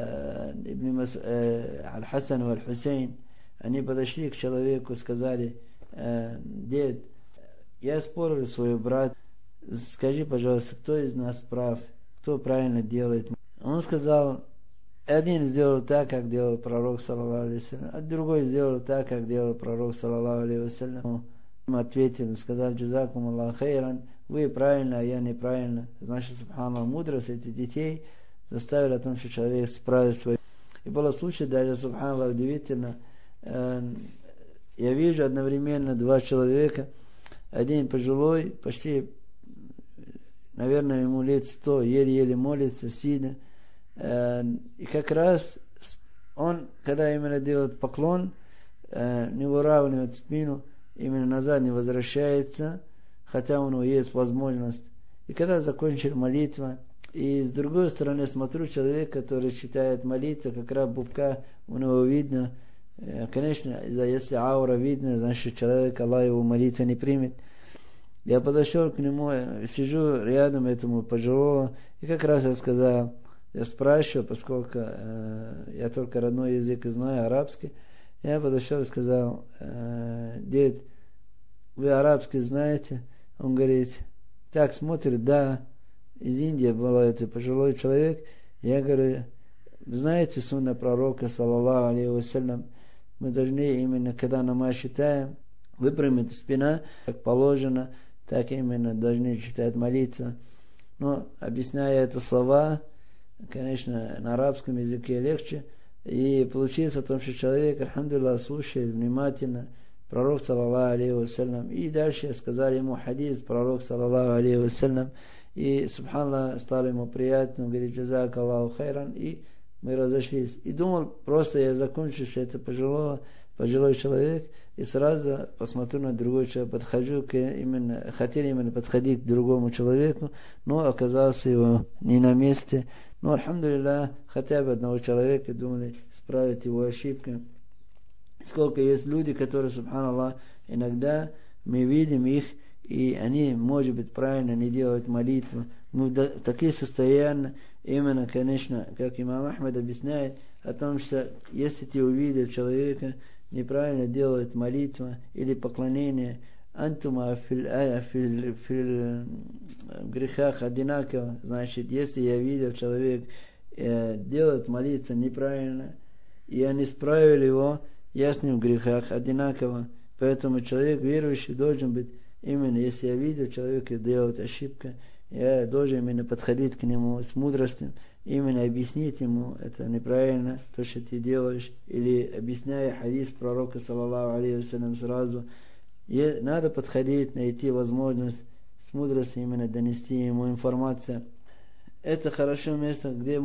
Аль-Хасан и Аль-Хусейн, они подошли к человеку, сказали: дед, я спорю с своим братом, скажи, пожалуйста, кто из нас прав, кто правильно делает. Он сказал: один сделал так, как делал пророк, саллаллаху алейхи вассалям, а другой сделал так, как делал пророк, саллаллаху алейхи вассалям. Им ответил, сказал: джазакум Аллах хайран, вы правильно, а я неправильно. Значит, субханаллах, мудрость этих детей заставили о том, что человек справит свой. И было случай, даже, субханаллах, удивительно, я вижу одновременно два человека, один пожилой, почти, наверное, ему лет 100, еле-еле молится, сидя, и как раз он, когда именно делает поклон, не выравнивает спину, именно назад не возвращается, хотя у него есть возможность. И когда закончил молитва, и с другой стороны смотрю человек, который считает молиться, как раз бубка у него видно. Конечно, если аура видно, значит человек, Аллах его молитву не примет. Я подошел к нему, сижу рядом этому пожилого, и как раз я сказал, я спрашиваю, поскольку я только родной язык знаю, арабский, я подошел и сказал: дед, вы арабский знаете? Он говорит, так смотрит, да. Из Индии был это пожилой человек. Я говорю: знаете сунна пророка, саллаллаху алейхи вассалям, мы должны именно, когда намаз читаем, выпрямить спина, как положено, так именно должны читать молитву. Но, объясняя это слова, конечно, на арабском языке легче, и получилось о том, что человек, альхамдулиллах, слушает внимательно пророк, саллаллаху алейхи вассалям, и дальше сказали ему хадис, пророк, саллаллаху алейхи вассалям, и, субханаллах, стало ему приятно, говорит: джазак Аллаху хайран, и мы разошлись. И думал, просто я закончу, что это пожилой человек, и сразу посмотрю на другой человек, подхожу хотел именно подходить к другому человеку, но оказался его не на месте. Но, альхамдулиллах, хотя бы одного человека думали исправить его ошибки. Сколько есть люди, которые, субханаллах, иногда мы видим их, и они, может быть, правильно не делают молитву. Мы в такие состояния, именно, конечно, как имам Ахмад объясняет, о том, что если ты увидел человека, неправильно делает молитву или поклонение, антума в грехах одинаково. Значит, если я видел, человек делает молитву неправильно, и они исправили его, я с ним в грехах одинаково. Поэтому человек верующий должен быть, именно если я видел, человек делает ошибку, я должен именно подходить к нему с мудростью, именно объяснить ему, это неправильно, то, что ты делаешь, или объясняя хадис пророка, саллаллаху алейхи вассалям, сразу. И надо подходить, найти возможность с мудростью именно донести ему информацию. Это хорошее место, где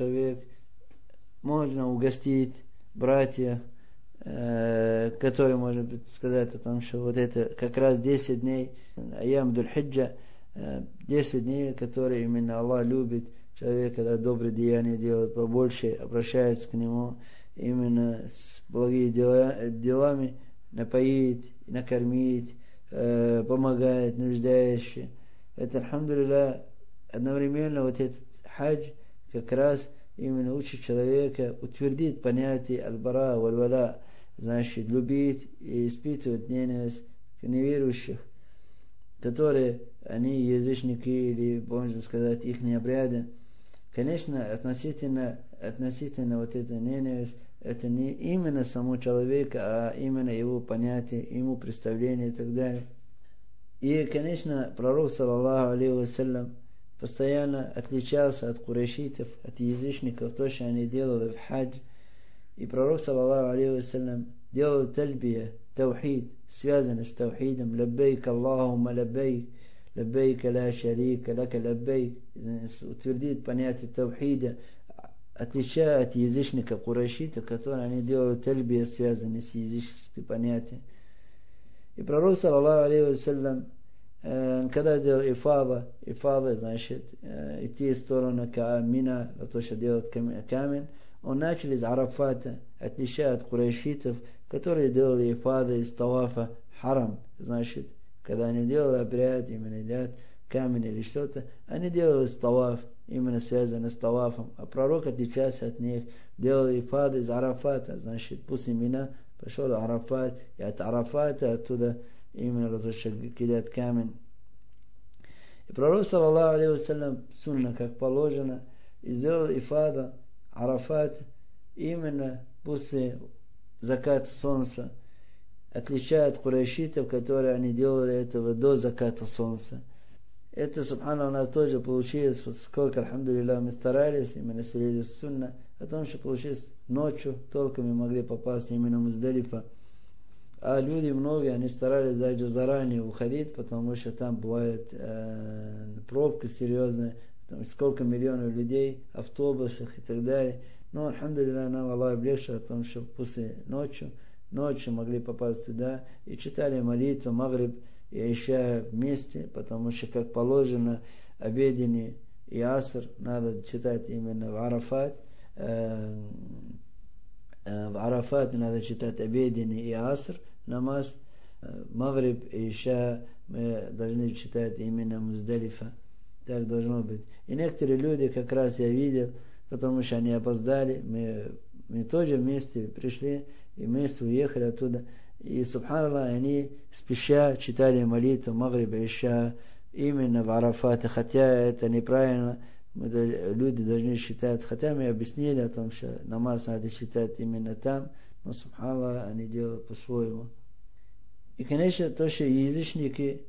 можно угостить братьев, которые, можно сказать о том, что вот это как раз 10 дней, Аям Дуль-Хиджа, 10 дней, которые именно Аллах любит человека, когда добрые деяния делает побольше, обращается к нему именно с благими делами, напоить, накормить, помогает нуждающим. Это, альхамдулилля, одновременно вот этот хадж как раз именно учит человека утвердить понятие аль-бара валь-вала, значит, любить и испытывать ненависть к неверующих, которые, они язычники или, можно сказать, их обряды. Конечно, относительно вот этой ненависть, это не именно самого человека, а именно его понятие, ему представление и так далее. И, конечно, пророк, саллаллаху алейхи вассалям, постоянно отличался от курайшитов, от язычников, то, что они делали в хадж. И пророк, саллаллаху алейхи вассалям, делал тальбия, таухид, связанный с таухидом, лаббейк Аллахумма лаббейк, лаббейк ла шарика лака лаббейк, утвердит понятие таухида, отличая от язычников курайшитов, которые они делали тальбия, связанный с языческим понятием. И пророк, саллаллаху алейхи вассалям, когда делал ифада, значит, идти в сторону Мина, то, что делает камень, он начал из Арафата, отличая от курайшитов, которые делали ифада из тавафа харам, значит, когда они делали обряд, именно едят камень или что-то, они делали из таваф, именно связано с тавафом, а пророк отличался от них, делал ифада из Арафата, значит, после Мина пошел Арафат, и от Арафата оттуда именно то, что кидает камень. И пророк, саллаллаху алейхи вассалям, сунна, как положено, и сделал ифада, Арафат, именно после заката солнца, отличая от курайшитов, которые они делали этого до заката солнца. Это, субханаллах, у нас тоже получилось, сколько, альхамдулилля, мы старались, именно следили сунна, о том, что получилось ночью, только мы могли попасть именно в Муздалифа. А люди многие, они старались даже заранее уходить, потому что там бывает пробка серьезная, сколько миллионов людей, автобусах и так далее. Но, альхамдулилля, нам Аллах облегчил о том, что после ночью могли попасть туда и читали молитву Магриб и Иша вместе, потому что, как положено, обеденный и аср надо читать именно в Арафат. В Арафат надо читать обеденный и аср намаз. Магриб и Иша мы должны читать именно Муздалифа. Так должно быть. И некоторые люди, как раз я видел, потому что они опоздали, мы тоже вместе пришли и вместе уехали оттуда. И, субханаллах, они спеша читали молитву Магриб и Иша именно в Арафате, хотя это неправильно. Люди должны считать, хотя мы объяснили о том, что намаз надо считать именно там, но, субханаллах, они делают по-своему. И, конечно, то, что язычники,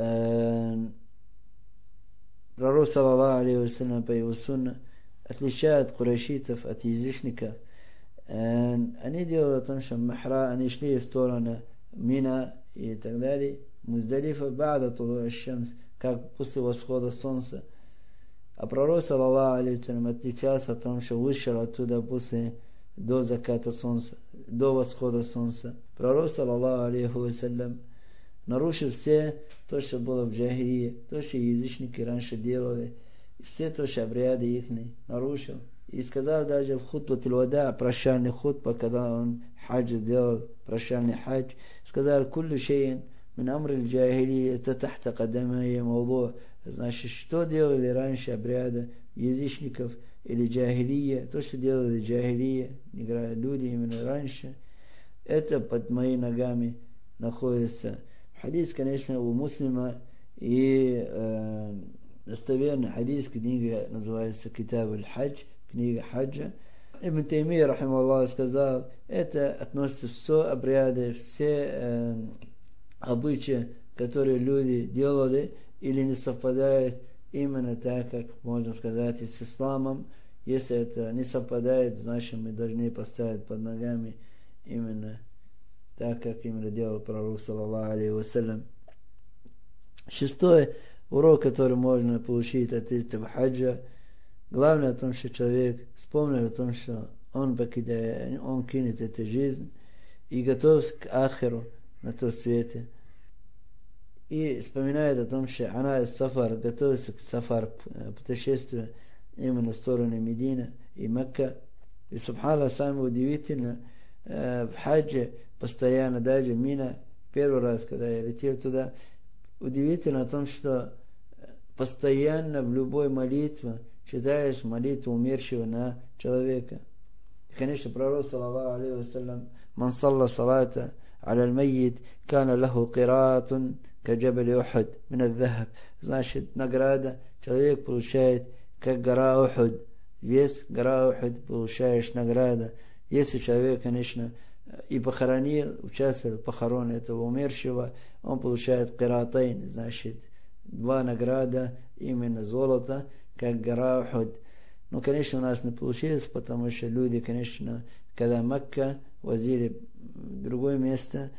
пророк, саллаллаху алейхи вассалям, по его сунне, отличают курайшитов от язычников. Они делали о том, что махра, они шли в сторону Мина и так далее, Муздалифа, ба'да тулу аш-шамс, как после восхода солнца. А пророк, саллаллаху алейхи вассалям, отличался от того, что вышел оттуда до заката солнца, до восхода солнца. Пророк, саллаллаху алейхи вассалям, нарушил все то, что было в джахилии, то, что язычники раньше делали, все то, что обряды их нарушил. И сказал даже в хутбатуль вада, прощальный хутба, когда он хадж делал, прощальный хадж, сказал: «Куллю шейн мин амрил джахилии, это тахта кадамая мавду». Значит, что делали раньше обряды язычников или джахилия, то, что делали джахилия, люди именно раньше, это под моими ногами находится. Хадис, конечно, у муслима, и достоверный хадис, книга называется «Китаб аль-Хадж», книга хаджа. Ибн Таймия, рахимахуллах, сказал, это относится все обряды, все обычаи, которые люди делали или не совпадают именно так, как можно сказать, и с исламом. Если это не совпадает, значит мы должны поставить под ногами именно так, как именно делал пророк, саллаллаху алейхи вассалям. Шестое, урок, который можно получить от этого хаджа, главное в том, что человек вспомнил о том, что он кинет эту жизнь и готов к ахиру на том свете. И вспоминает о том, что она из сафар, готовится к сафар, путешествию именно в сторону Медина и Мекка. И субханаллах, самое удивительное, в хаджи постоянно, даже Мина, первый раз, когда я летел туда, удивительно о том, что постоянно в любой молитве читаешь молитву умершего на человека. И, конечно, пророк, саллаллаху алейхи вассалям, «Ман салла салата аля аль-маййит, кана лаху кираатун каджабали Ухуд мин аль-захаб». Значит, награда человек получает, как гора Ухуд. Вес гора Ухуд получаешь награда. Если человек, конечно, и похоронил, участвовал в похороне этого умершего, он получает киратайн, значит, 2 награда, именно золото, как гора Ухуд. Ну, конечно, у нас не получилось, потому что люди, конечно, когда Мекка возили в другое место,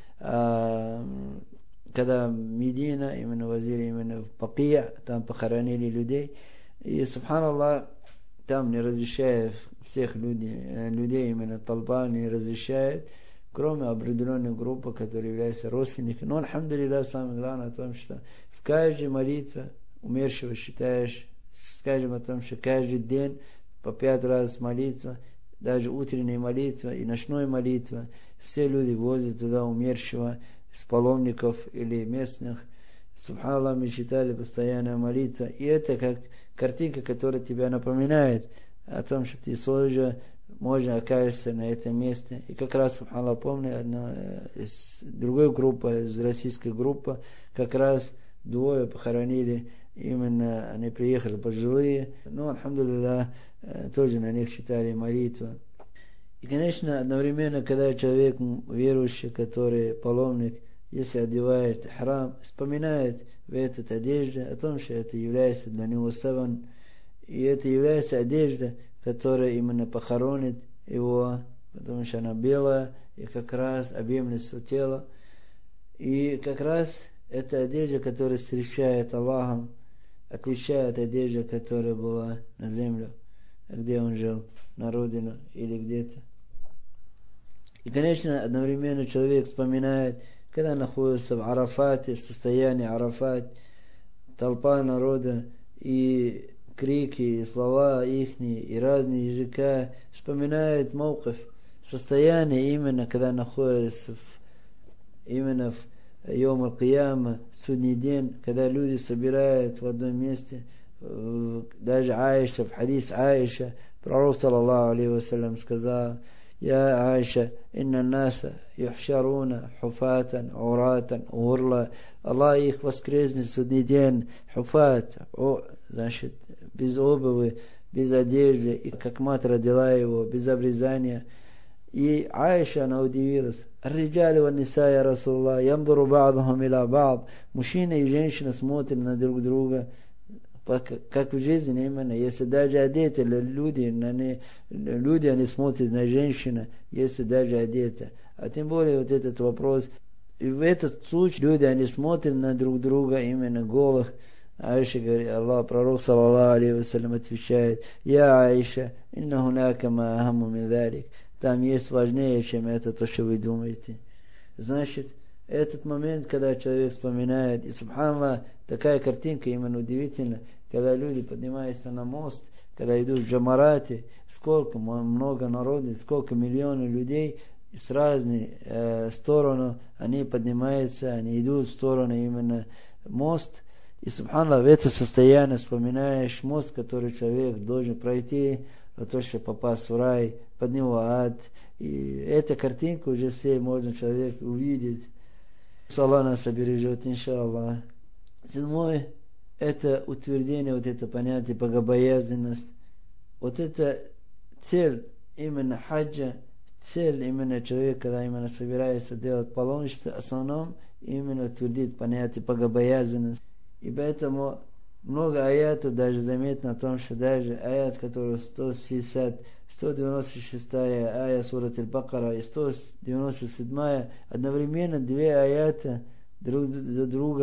когда Медина именно возили именно в Бакия, там похоронили людей. И, субханаллах, там не разрешает всех людей именно толпа не разрешает, кроме определенной группы, которые являются родственниками. Но, альхамдулиллах, самое главное в том, что в каждой молитве умершего считаешь, скажем о том, что каждый день по 5 раз молитва, даже утренняя молитва и ночная молитва, все люди возят туда умершего с паломников или местных. Субханаллах, мы читали постоянно молитва. И это как картинка, которая тебя напоминает о том, что ты тоже можно окажешься на этом месте. И как раз, субханаллах, помню, одна из другой группы, из российской группы, как раз 2 похоронили, именно они приехали пожилые. Ну, альхамдулиллах, тоже на них читали молитву. И, конечно, одновременно, когда человек верующий, который паломник, если одевает храм, вспоминает в этой одежде о том, что это является для него саван, и это является одежда, которая именно похоронит его, потому что она белая и как раз объемлет все тело. И как раз это одежда, которая встречает Аллахом, отличает от одежды, которая была на землю, где он жил, на родину или где-то. И, конечно, одновременно человек вспоминает, когда находится в Арафате, в состоянии Арафат, толпа народа, и крики, и слова ихние, и разные языка, вспоминает мавкиф, состояние именно, когда находится именно в Йом аль-Кияма, судный день, когда люди собирают в одном месте. Даже Аиша, в хадис Аиша, пророк, саллаллаху алейхи вассалям, сказал: «Я Аиша, инна наса юхшаруна хуфатан, уратан, урла». Аллах их воскреснет в судный день, хуфат, значит, без обуви, без одежды, и как мать родила его, без обрезания. И Аиша, она удивилась: «Ар-риджалю ван-ниса, я Расулаллах, янзуру ба'духум иля ба'д». Мужчина и женщина смотрят на друг друга, как в жизни именно. Если даже одеты люди, они смотрят на женщину, если даже одеты. А тем более вот этот вопрос. И в этот случай люди, они смотрят на друг друга именно голых. Аиша говорит, Аллах, пророк, саллаллаху алейхи вассалям, отвечает: «Я Аиша, инна хунака ма ахамму мин залик». Там есть важнее, чем это, то, что вы думаете. Значит, этот момент, когда человек вспоминает, и, субханаллах, такая картинка именно удивительна, когда люди поднимаются на мост, когда идут в джамарате, сколько много народу, сколько миллионов людей, и с разных сторон они поднимаются, они идут в сторону именно мост. И, субханаллах, в это состояние вспоминаешь мост, который человек должен пройти, для того, чтобы попасть в рай, под него ад. И эту картинку уже все можно человек увидеть. Аллах нас обережет, иншаллах. 7. Это утверждение, вот это понятие богобоязненность. Вот это цель именно хаджа, цель именно человека, когда именно собирается делать паломничество, в основном именно утвердит понятие богобоязненность. И поэтому много аятов даже заметно о том, что даже аят, который 196 ая сурат аль-Бакара и 197 одновременно 2 аята друг за друга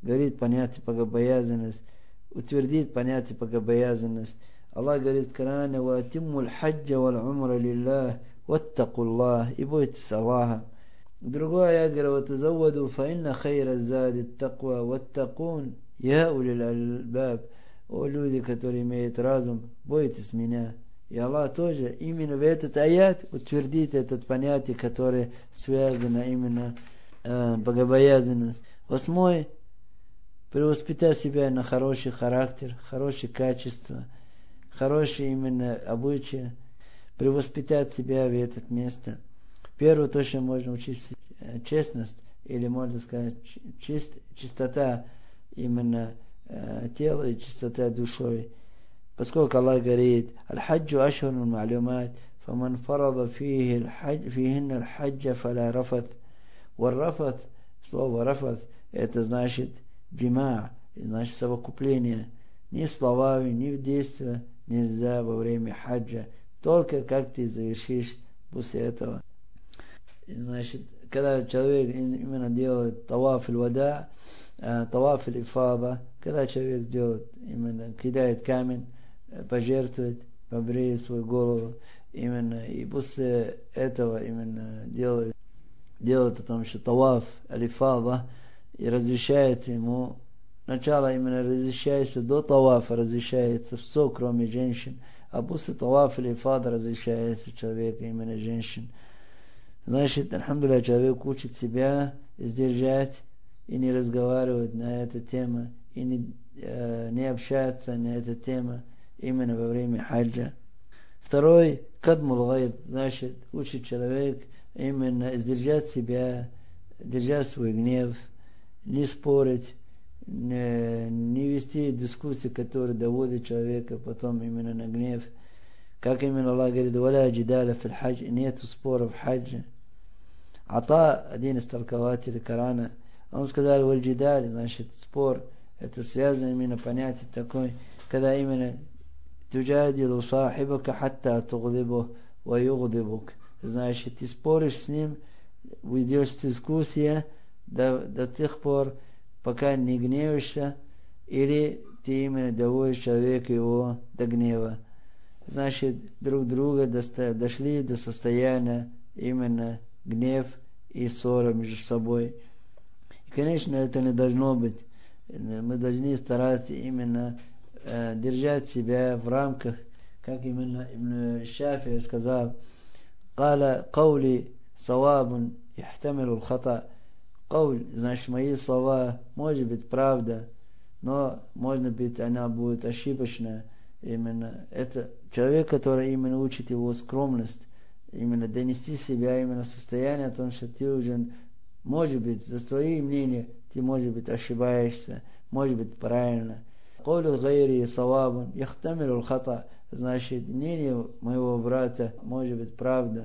говорит понятие богобоязненность, утвердит понятие богобоязненность. Аллах говорит в Коране: «Ватиммуль хаджа валь умра лиллах, ваттакуллах», и бойтесь Аллаха. Другой аят говорит: «Ватазавваду фа инна хайра зади таква, ваттакун я улил альбаб». О люди, которые имеют разум, бойтесь меня. И Аллах тоже именно в этот аят утвердит это понятие, которое связано именно богобоязненность. 8. Перевоспитать себя на хороший характер, хорошие качества, хорошие именно обычаи, перевоспитать себя в это место. Первое, то, что можно учить, честность, или можно сказать чистота именно тела и чистота душой. Поскольку Аллах говорит: «Аль-хаджу ашхурун ма'лумат, фаман фарада фихинна аль-хаджа фаля рафат». Вар-рафат, слово рафат, это значит джима, значит совокупление. Ни в словах, ни в действиях нельзя во время хаджа, только как ты завершишь после этого. Значит, когда человек именно делает таваф аль-вада, таваф аль-ифада, когда человек делает, именно кидает камень, пожертвует, побреет свою голову, именно, и после этого именно делает о том, что таваф аль-ифада, и разрешается ему, начало именно разрешается до тавафа, разрешается все, кроме женщин, а после таваф аль-ифада разрешается человеку, именно женщин. Значит, альхамдулилля, человек учит себя сдержать и не разговаривать на эту тему, и не общаться на эту тему именно во время хаджа. Второй, кадмул гайб, значит, учит человек именно сдержать себя, держать свой гнев, не спорить, не вести дискуссии, которые доводят человека потом именно на гнев. Как именно Аллах говорит: «Валя джидаля фил хадж», нету споров в хаджа. Ата, один из толкователей Корана, он сказал: «Валь джидаль», значит, спор, это связано именно понятие такое, когда именно туджадилу сахибака хатта тугдибу ва югдибук, значит, ты споришь с ним, уйдешь в дискуссию до тех пор, пока не гневаешься, или ты именно доводишь человека его до гнева. Значит, друг друга дошли до состояния именно гнев и ссора между собой. И, конечно, это не должно быть. Мы должны стараться именно держать себя в рамках, как именно Ибн Шафи сказал: «Кала каули савабун яхтамилу л-хата». Кауль, значит, мои слова, может быть правда, но, может быть, она будет ошибочная. Именно это человек, который именно учит его скромность, именно донести себя именно в состояние о том, что ты уже, может быть, за твои мнения ты, может быть, ошибаешься, может быть, правильно. Каулю гайри савабун яхтамилу л-хата, значит, мнение моего брата может быть правда.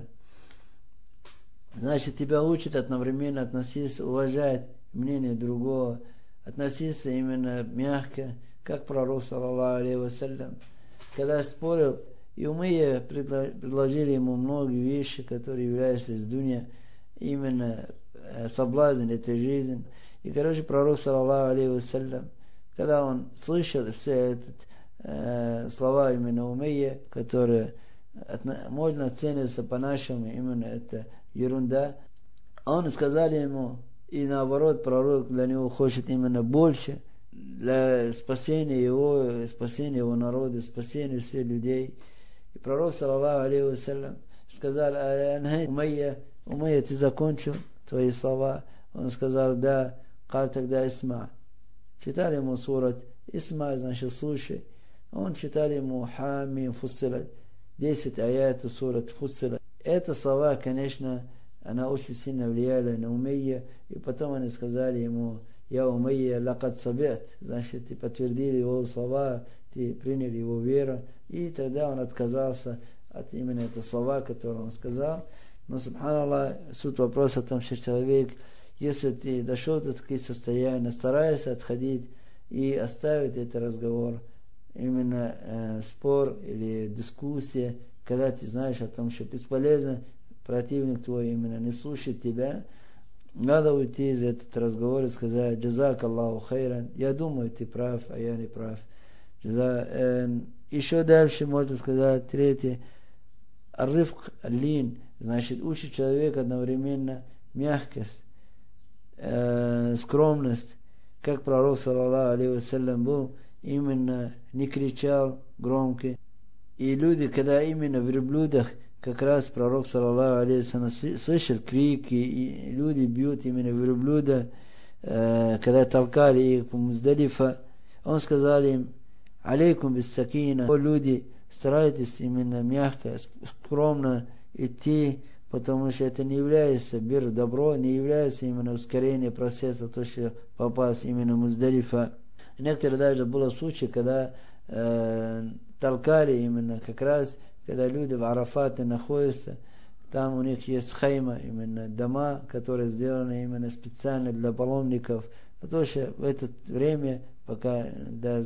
Значит, тебя учат одновременно относиться, уважать мнение другого, относиться именно мягко, как пророк, саллаллаху алейхи вассалям, когда спорил, и умые предложили ему многие вещи, которые являются из дуня, именно соблазн этой жизни. И, пророк, саллаллаху алейхи вассалям, когда он слышал все эти слова именно умые, которые можно оцениваться по-нашему, именно это ерунда, он сказал ему, и наоборот, пророк для него хочет именно больше, для спасения его народа, спасения всех людей. И пророк, саллаллаху алейхи вассалям, сказал: Умайя, ты закончил твои слова? Он сказал: да. Кал, тогда исма. Читали ему сурат исма, значит, слушай. Он читал ему хамим фуссилат, 10 аятов сурат фуссилат. Это слова, конечно, она очень сильно влияла на Умайя, и потом они сказали ему: я Умайя лакад сабят, значит, ты подтвердили его слова, ты принял его веру, и тогда он отказался от именно этих слова, которые он сказал. Но, субханаллах, суть вопроса о том, что человек, если ты дошел до таких состояний, старайся отходить и оставить этот разговор, именно спор или дискуссия, когда ты знаешь о том, что бесполезно, противник твой именно не слушает тебя, Надо уйти из этого разговора и сказать: «Джазак Аллаху хайран». Я думаю, ты прав, а я не прав. Еще дальше можно сказать, третье. Арифк лин, значит, учит человека одновременно мягкость, скромность, как пророк, саллаллаху алейхи вассалям, был, именно не кричал громко. И люди, когда именно в верблюдах, как раз пророк, саллаллаху алейхи вассалям, слышал крики, и люди бьют именно верблюда, когда толкали их по Муздалифа, он сказал им: алейкум биссакина, о люди, старайтесь именно мягко, скромно идти, потому что это не является бир, добро, не является именно ускорение процесса, то, что попасть именно в Муздалифа. Некоторые даже было случаи, когда толкали именно как раз, когда люди в Арафате находятся, там у них есть хайма, именно дома, которые сделаны именно специально для паломников, потому что в это время, пока до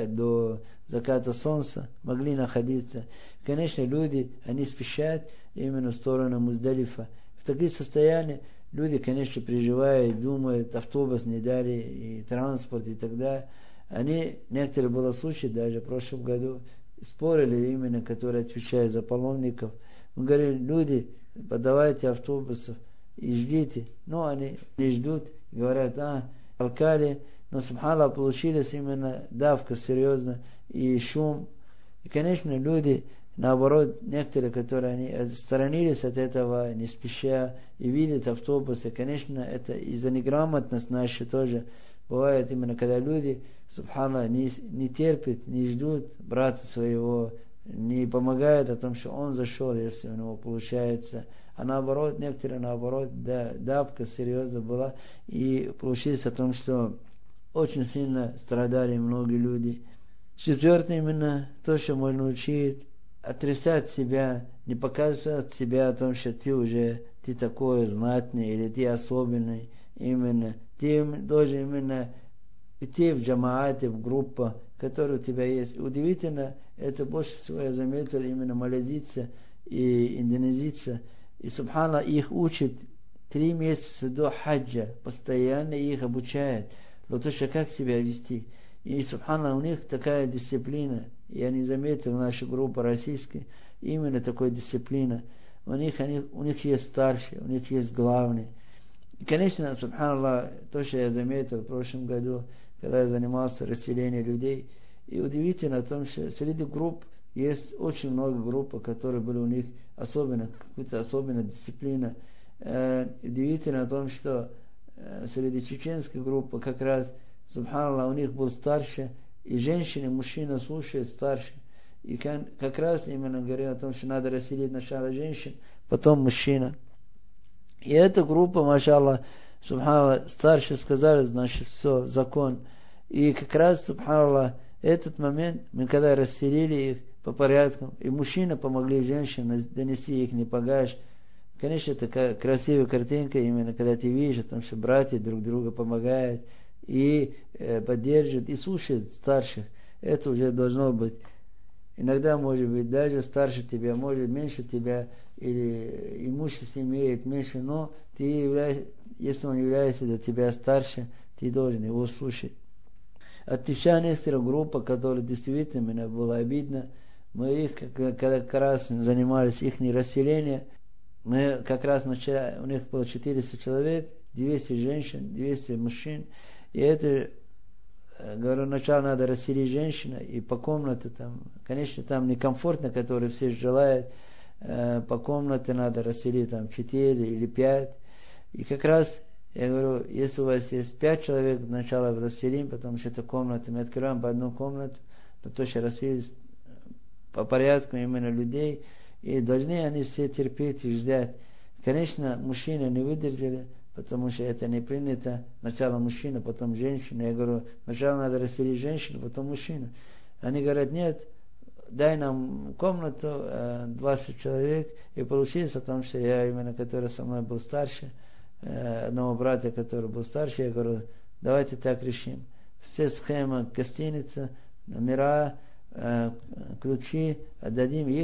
заката солнца могли находиться. Конечно, люди, они спешат именно в сторону Муздалифа. В таких состояниях люди, конечно, переживают, думают, автобус не дали, и транспорт, и так далее. Некоторые было случаи, даже в прошлом году, спорили именно, которые отвечают за паломников. Мы говорили: люди, подавайте автобусов и ждите. Но они не ждут, говорят: толкали. Но, субханаллах, получилась именно давка серьезно и шум. И, конечно, люди, наоборот, некоторые, которые они отсторонились от этого, не спеша, и видят автобусы, конечно, это из-за неграмотности нашей тоже бывает, именно когда люди, субханаллах, не терпят, не ждут брата своего, не помогают о том, что он зашел, если у него получается. А наоборот, некоторые, давка серьезно была, и получилось о том, что очень сильно страдали многие люди. Четвертое, именно то, что можно учить: отрицать себя, не показывать себя о том, что ты такой знатный, или ты особенный. Именно ты должен именно идти в джамаате, в группу, которая у тебя есть. Удивительно, это больше всего я заметил, именно малазийцы и индонезийцы. И, субханаллах, их учат 3 месяца до хаджа, постоянно их обучают. Но то, что как себя вести. И, субханаллах, у них такая дисциплина. Я не заметил, наша группа российская, именно такой дисциплина. У них есть старшие, у них есть главные. И, конечно, субханаллах, то, что я заметил в прошлом году, когда я занимался расселением людей, и удивительно о том, что среди групп есть очень много групп, которые были у них какая-то особенная дисциплина. Удивительно о том, что среди чеченской группы как раз, субханаллах, у них был старше, и женщины, мужчина слушает старше. И как раз именно говорил о том, что надо расселить сначала женщин, потом мужчина. И эта группа, машаллах, субханаллах, старше сказали, значит, все, закон. И как раз, субханаллах, этот момент, мы когда расселили их по порядку, и мужчины помогли женщинам донести их багаж. Конечно, такая красивая картинка, именно когда ты видишь о том, что братья друг друга помогают и поддерживают, и слушают старших. Это уже должно быть. Иногда, может быть, даже старше тебя, может меньше тебя, или имущество имеет меньше, но если он является для тебя старше, ты должен его слушать. Отвечая некоторая группа, которая действительно мне было обидно, мы их как раз занимались их расселением, мы как раз начали, у них было 400 человек, 200 женщин, 200 мужчин, и это, говорю, сначала надо расселить женщину, и по комнате там, конечно, там некомфортно, которые все желают, по комнате надо расселить там 4 или 5, и как раз, я говорю, если у вас есть 5 человек, сначала расселим, потому что это комната, мы открываем по одну комнату, но то, что расселить по порядку именно людей, и должны они все терпеть и ждать. Конечно, мужчины не выдержали, потому что это не принято. Сначала мужчина, потом женщина. Я говорю, сначала надо расселить женщину, потом мужчину. Они говорят: нет, дай нам комнату, 20 человек. И получилось о том, что я именно, который со мной был старше, одного брата, который был старше, я говорю: давайте так решим. Все схемы гостиницы, номера, ключи, отдадим их,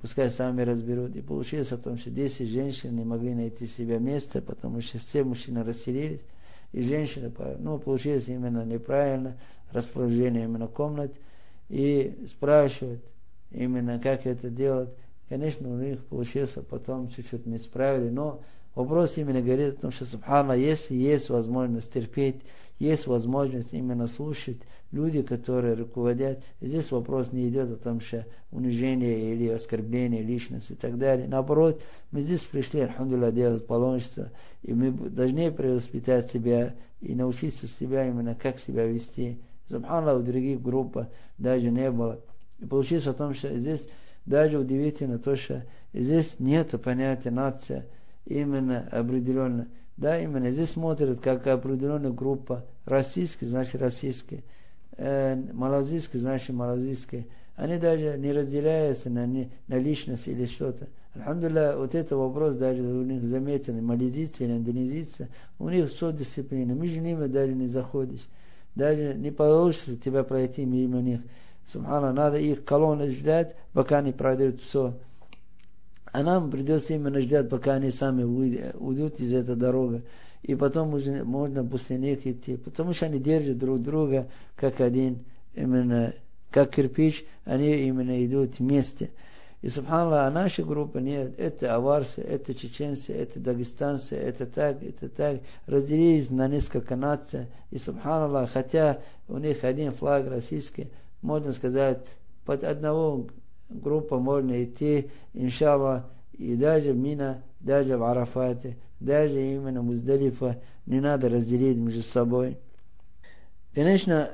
пускай сами разберут. И получилось о том, что 10 женщин не могли найти себе место, потому что все мужчины расселились, и женщины, получилось именно неправильно расположение именно комнат, и спрашивают именно, как это делать. Конечно, у них получился потом чуть-чуть не справили, но вопрос именно говорит о том, что, субхана, если есть возможность терпеть, есть возможность именно слушать люди, которые руководят, здесь вопрос не идет о том, что унижение или оскорбление личности и так далее. Наоборот, мы здесь пришли, альхамдулилlah, делать паломничество, и мы должны перевоспитать себя и научиться себя именно, как себя вести. Субханаллах, в других группах даже не было. И получилось о том, что здесь даже удивительно то, что здесь нет понятия нация именно определенно. Да, именно здесь смотрят как определенная группа. Российский, значит российский. Малазийский, значит малазийский. Они даже не разделяются на личность или что-то. Альхамдулилlah, вот этот вопрос даже у них заметен. Малазийцы или индонезийцы, у них все дисциплина. Между ними даже не заходишь. Даже не получится тебя пройти мимо них. Субхана, надо их колонны ждать, пока они пройдут все. А нам придется именно ждать, пока они сами уйдут из этой дороги. И потом уже можно после них идти. Потому что они держат друг друга как один, именно как кирпич, они именно идут вместе. И, субханаллах, а наша группа нет. Это аварцы, это чеченцы, это дагестанцы, это так. Разделились на несколько наций. И, субханаллах, хотя у них один флаг российский, можно сказать, под одного группа можно идти, иншаллах, и даже в Мина, даже в Арафате, даже именно в Муздалифа не надо разделить между собой. Конечно,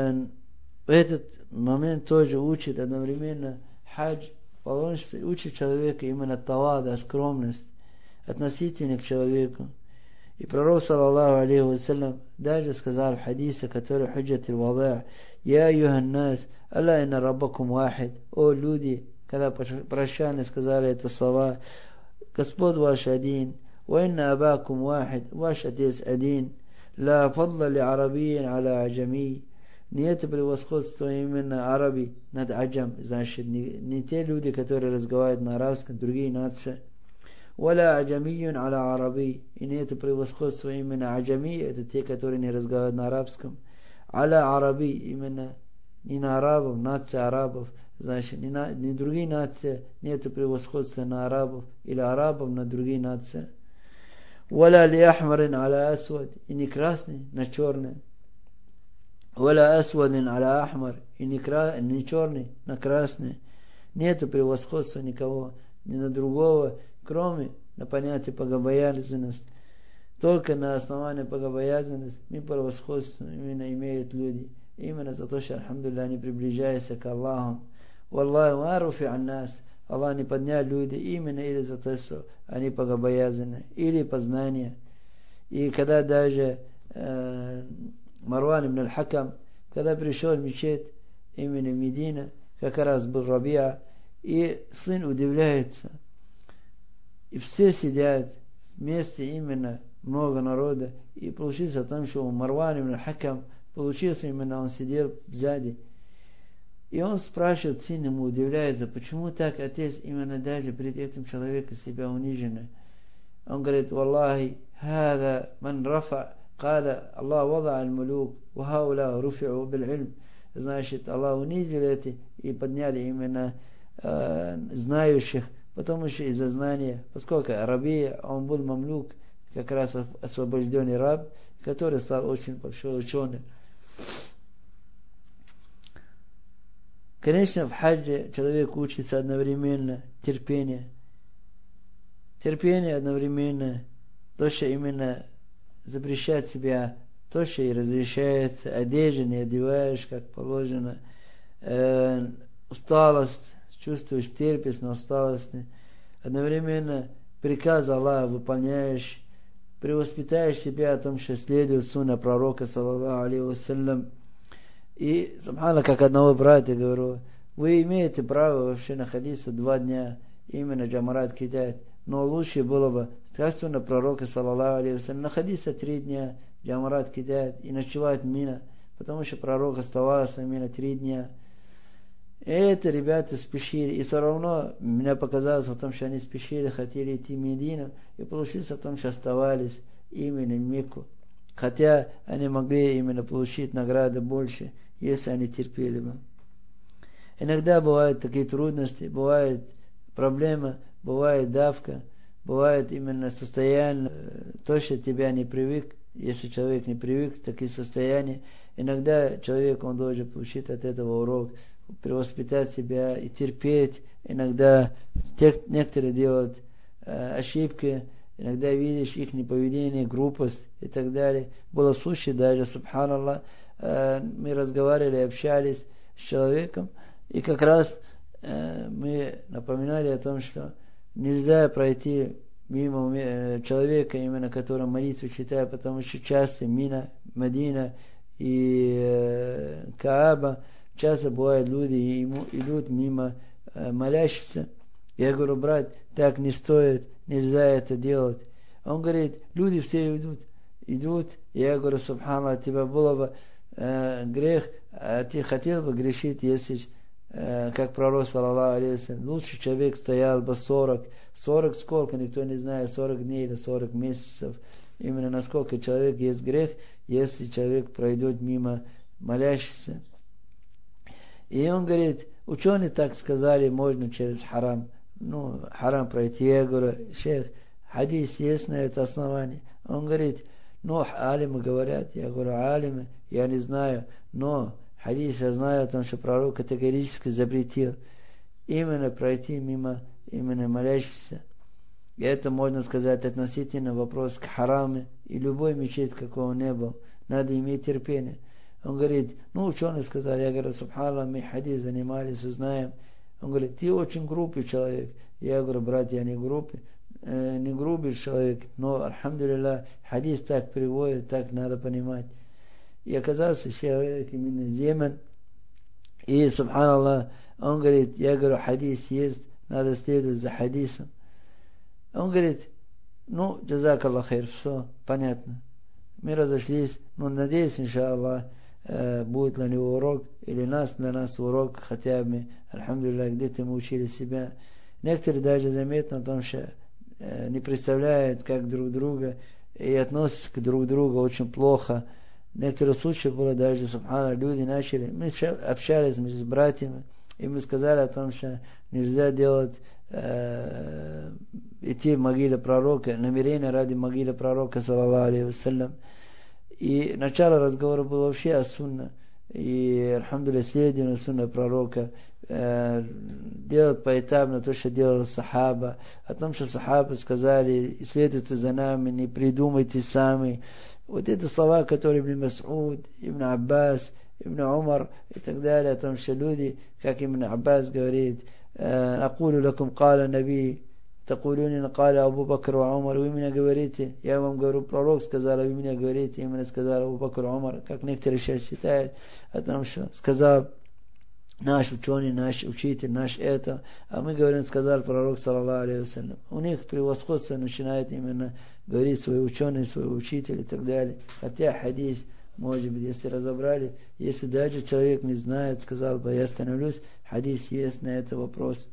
этот момент тоже учит одновременно хадж, паломничество, учит человека именно тавада, скромность, относительно к человеку. И пророк, саллаллаху алейхи вассалям, даже сказал в хадисе, который худжат аль-вада: «Я юханнас, алла инна раббакум вахид». О люди, когда прощали, сказали это слова: Господь ваш один, «Ва инна абакум вахид», ваш отец один, «Ла фадла ли арабиин аля аджами». Нет превосходства именно араби над аджам, значит, не те люди, которые разговаривают на арабском, другие нации. «Валя аджамиюн аля араби», и нет превосходства именно аджами, это те, которые не разговаривают на арабском. Аля араби, именно не на арабов, нация арабов, значит, не другие нации, нет превосходства на арабов, или арабов на другие нации. «Валя ли ахмарин аля асвад», и не красный на черный. «Валя асвадин аля ахмар», и не черный на красный. Нет превосходства никого, ни на другого, кроме на понятие богобоязненность. Только на основании богобоязненности мы превосходство именно имеют люди. Именно за то, что, альхамдулилlah, они приближаются к Аллаху. Валлаху маруфи аннас. Аллах не поднял люди именно из-за за то, что они богобоязны. Или познание. И когда даже Марван ибн аль-Хакам, когда пришел в мечеть именно Медина, как раз был Рабиа, и сын удивляется. И все сидят вместе, именно много народа. И получилось о том, что у Марван ибн аль-Хакам получился именно, он сидел сзади. И он спрашивает, сын ему удивляется, почему так отец именно даже перед этим человеком себя униженный. Он говорит: «Валлахи, хада ман рафа, када Аллах вада аль-мулук, вахаула руфиу биль-илм». Значит, Аллах унизил эти и подняли именно знающих, потому что из-за знания, поскольку Рабия, он был мамлюк, как раз освобожденный раб, который стал очень большой ученым. Конечно, в хаджи человек учится одновременно терпение. Терпение одновременно то, что именно запрещает себя, то, что и разрешается, одежда не одеваешь, как положено, усталость, чувствуешь, терпишь на усталости, одновременно приказ Аллаха выполняешь, перевоспитаешь себя о том, что следует сунна пророка, саллаллаху алейхи вассалям. И, субхана, как одного брата говорю: вы имеете право вообще находиться 2 дня, именно джамарат кидать, но лучше было бы, как сунна пророка, саллаллаху алейхи вассалям, находиться 3 дня, джамарат кидать и ночевать в Мина, потому что пророк оставался именно 3 дня. И это ребята спешили, и все равно мне показалось в том, что они спешили, хотели идти в Медину, и получилось в том, что оставались именно в Мекку. Хотя они могли именно получить награды больше, если они терпели бы. Иногда бывают такие трудности, бывает проблема, бывает давка, бывает именно состояние, то, что тебя не привык, если человек не привык к таким состояниям, иногда человек, он должен получить от этого урок, перевоспитать себя и терпеть. Иногда некоторые делают ошибки, иногда видишь их неповедение, глупость и так далее. Было случай даже, субханаллах, мы разговаривали, общались с человеком, и как раз мы напоминали о том, что нельзя пройти мимо человека, именно который молитву читает, потому что часто Медина и Кааба, часто бывают люди идут мимо молящихся. Я говорю, брат, так не стоит, нельзя это делать. Он говорит, люди все идут. Я говорю, субханаллах, тебя было бы грех, а ты хотел бы грешить, если, как пророк, саллаллаху алейхи вассалям, лучший человек стоял бы 40 сколько, никто не знает, 40 дней или 40 месяцев. Именно насколько человек есть грех, если человек пройдет мимо молящихся. И он говорит, ученые так сказали, можно через харам. Харам пройти. Я говорю, шейх, хадис есть на это основание? Он говорит, алимы говорят. Я говорю, алимы, я не знаю, но хадис я знаю о том, что пророк категорически запретил именно пройти мимо именно молящихся. И это можно сказать относительно вопрос к хараме. И любой мечеть, какого не был, надо иметь терпение. Он говорит, ученые сказали, я говорю, субханаллах, мы хадис занимались и знаем. Он говорит, ты очень грубый человек. Я говорю, брат, я не грубый человек, но, альхамдулилlah, хадис так приводит, так надо понимать. И оказался человек именно земен. И, субханаллах, он говорит, я говорю, хадис есть, надо следовать за хадисом. Он говорит, джазакаллах хайр, все, понятно. Мы разошлись, надеюсь, иншаллах, будет для него урок, или для нас урок, хотя бы, альхамдулилlah, где-то мы учили себя. Некоторые даже заметно о том, что не представляют, как друг друга, и относятся к друг другу очень плохо. Некоторые случаи было даже, субханаллах, люди начали, мы общались с братьями, и мы сказали о том, что нельзя делать, идти в могилу пророка, намерение ради могилы пророка, саллаллаху алейхи вассалям. И начало разговора было вообще о сунне. И, альхамдулилlah, следование сунны пророка, делать поэтапно то, что делал сахаба, о том, что сахабы сказали, следуйте за нами, не придумайте сами. Вот это слова, которые Ибн Мас'уд, Ибн Аббас, Ибн Умар и так далее, о том, что люди, как Ибн Аббас говорит, «Акулу лакум кала наби, такулюнина кала Абу Бакр ва Умар». Вы меня говорите, я вам говорю, пророк сказал, а вы меня говорите, именно сказал Абу Бакр ва Умар. Как некоторые сейчас считают о том, что сказал наш ученый, наш учитель, наш это, а мы говорим, сказал пророк, саллаллаху алейхи вассалям. У них превосходство начинает именно говорить свой ученый, свой учитель и так далее. Хотя хадис, может быть, если разобрали, если даже человек не знает, сказал бы, я остановлюсь, хадис есть на этот вопрос.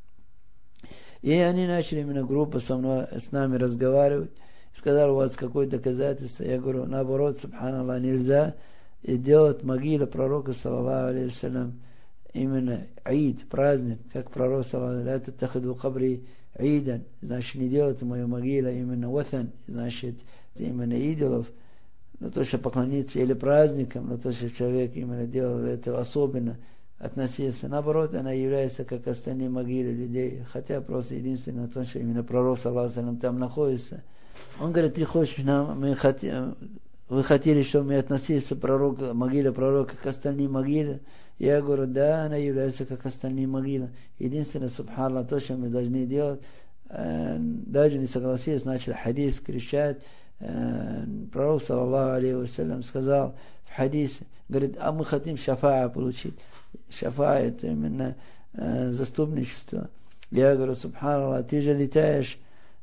И они начали именно группа с нами разговаривать. Сказали, у вас какое доказательство? Я говорю, наоборот, субханаллах, нельзя делать могилу пророка, саллаллаху алейхи вассалям, именно аид, праздник, как пророк, саллаллаху алейхи вассалям, тахаду кабри аидан, значит, не делайте мою могилу именно ватан, значит, именно идолов, на то, что поклониться, или праздникам, на то, что человек именно делал это особенно, относиться. Наоборот, она является как остальные могилы людей, хотя просто единственное то, что именно пророк, саллаллаху алейхи вассалям, там находится. Он говорит, ты хочешь вы хотели, чтобы мы относились к могиле пророка к остальным могилам? Я говорю, да, она является как остальные могилы. Единственное, субханаллах, то, что мы должны делать, даже не согласились, начали хадис кричать. Пророк, саллаллаху алейхи вассалям, сказал в хадисе, говорит, а мы хотим шафаа получить. Шафаа — это именно заступничество. Я говорю, субханаллах, ты же летаешь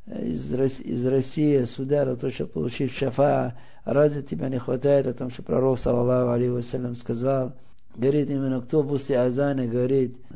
из России сюда, для того, чтобы получить шафаа. Разве тебя не хватает о том, что пророк, саллаллаху алейхи вассалям, сказал? Говорит, именно кто после азана говорит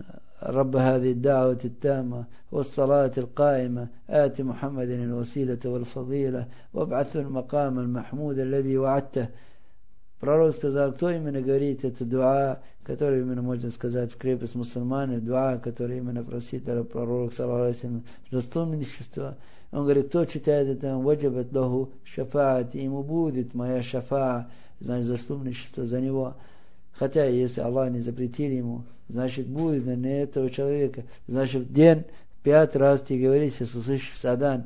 رب هذه الدعوة التامة والصلاة القائمة آت محمد الوسيلة والفضيلة وابعث المقام المحمود الذي وعدته. Пророк сказал, кто именно говорит это дуа, который именно можно сказать в крепость мусульмане, дуа, который именно просит пророк, саллаллаху алейхи ва саллям, заступничество. Он говорит, кто читает это, ваджабат лаху шафаат, ему будет моя шафа, значит заступничество за него. Хотя, если Аллах не запретил ему, значит будет на этого человека. Значит, в день 5 раз ты говоришь, если слышишь адан,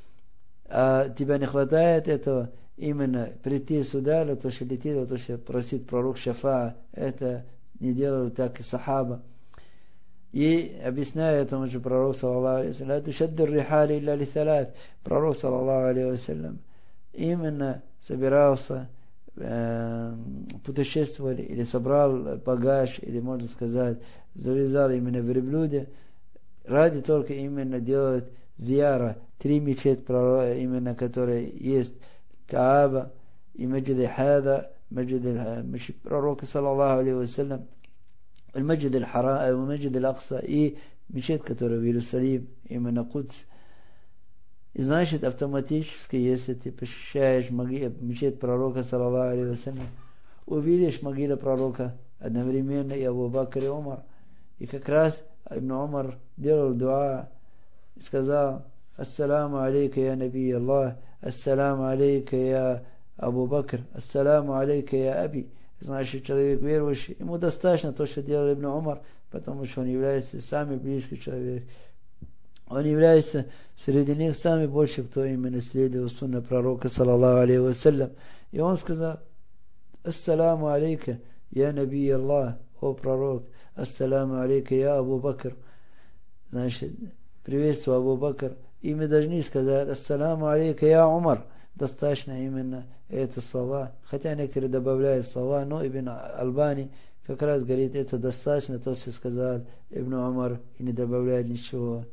а тебя не хватает этого, именно прийти сюда, для того, что летит, для того, что просит пророк шафа, это не делали так и сахаба. И объясняя этому же пророк, саллаллаху алейхи ва саллям, пророк, саллаллаху алейхи ва саллям, именно собирался путешествовали или собрал багаж, или можно сказать, завязал именно в верблюде, ради только именно делать зияра, 3 мечети, именно которые есть Кааба и Маджид Хада, Маджид пророка, саллаллаху алейхи ва саллям, Маджид аль-Харам, Маджид аль-Акса и мечеть, которая в Иерусалим, именно Кудс. И значит, автоматически, если ты посещаешь мечеть пророка, саллаллаху алейхи ва саллям, увидишь могилу пророка одновременно и Абу Бакр и Умар. И как раз Ибн Умар делал дуа и сказал: «Ассаламу алейка, я Наби Аллах, ассаламу алейка, я Абу Бакр, ассаламу алейка, я Аби». Значит, человек верующий, ему достаточно то, что делал Ибн Умар, потому что он является самый близкий человек. Он является среди них самый больше, кто именно следовал сунна пророка, саллаллаху алейхи ва саллям. И он сказал: «Ассаламу алейка, я Наби Аллах, о пророк, ассаламу алейка, я Абу Бакр». Значит, приветствую Абу Бакр. И мы должны сказать: «Ассаламу алейка, я Умар». Достаточно именно это слова. Хотя некоторые добавляют слова, но Ибн Албани как раз говорит, это достаточно, то, что сказал Ибн Умар, и не добавляет ничего.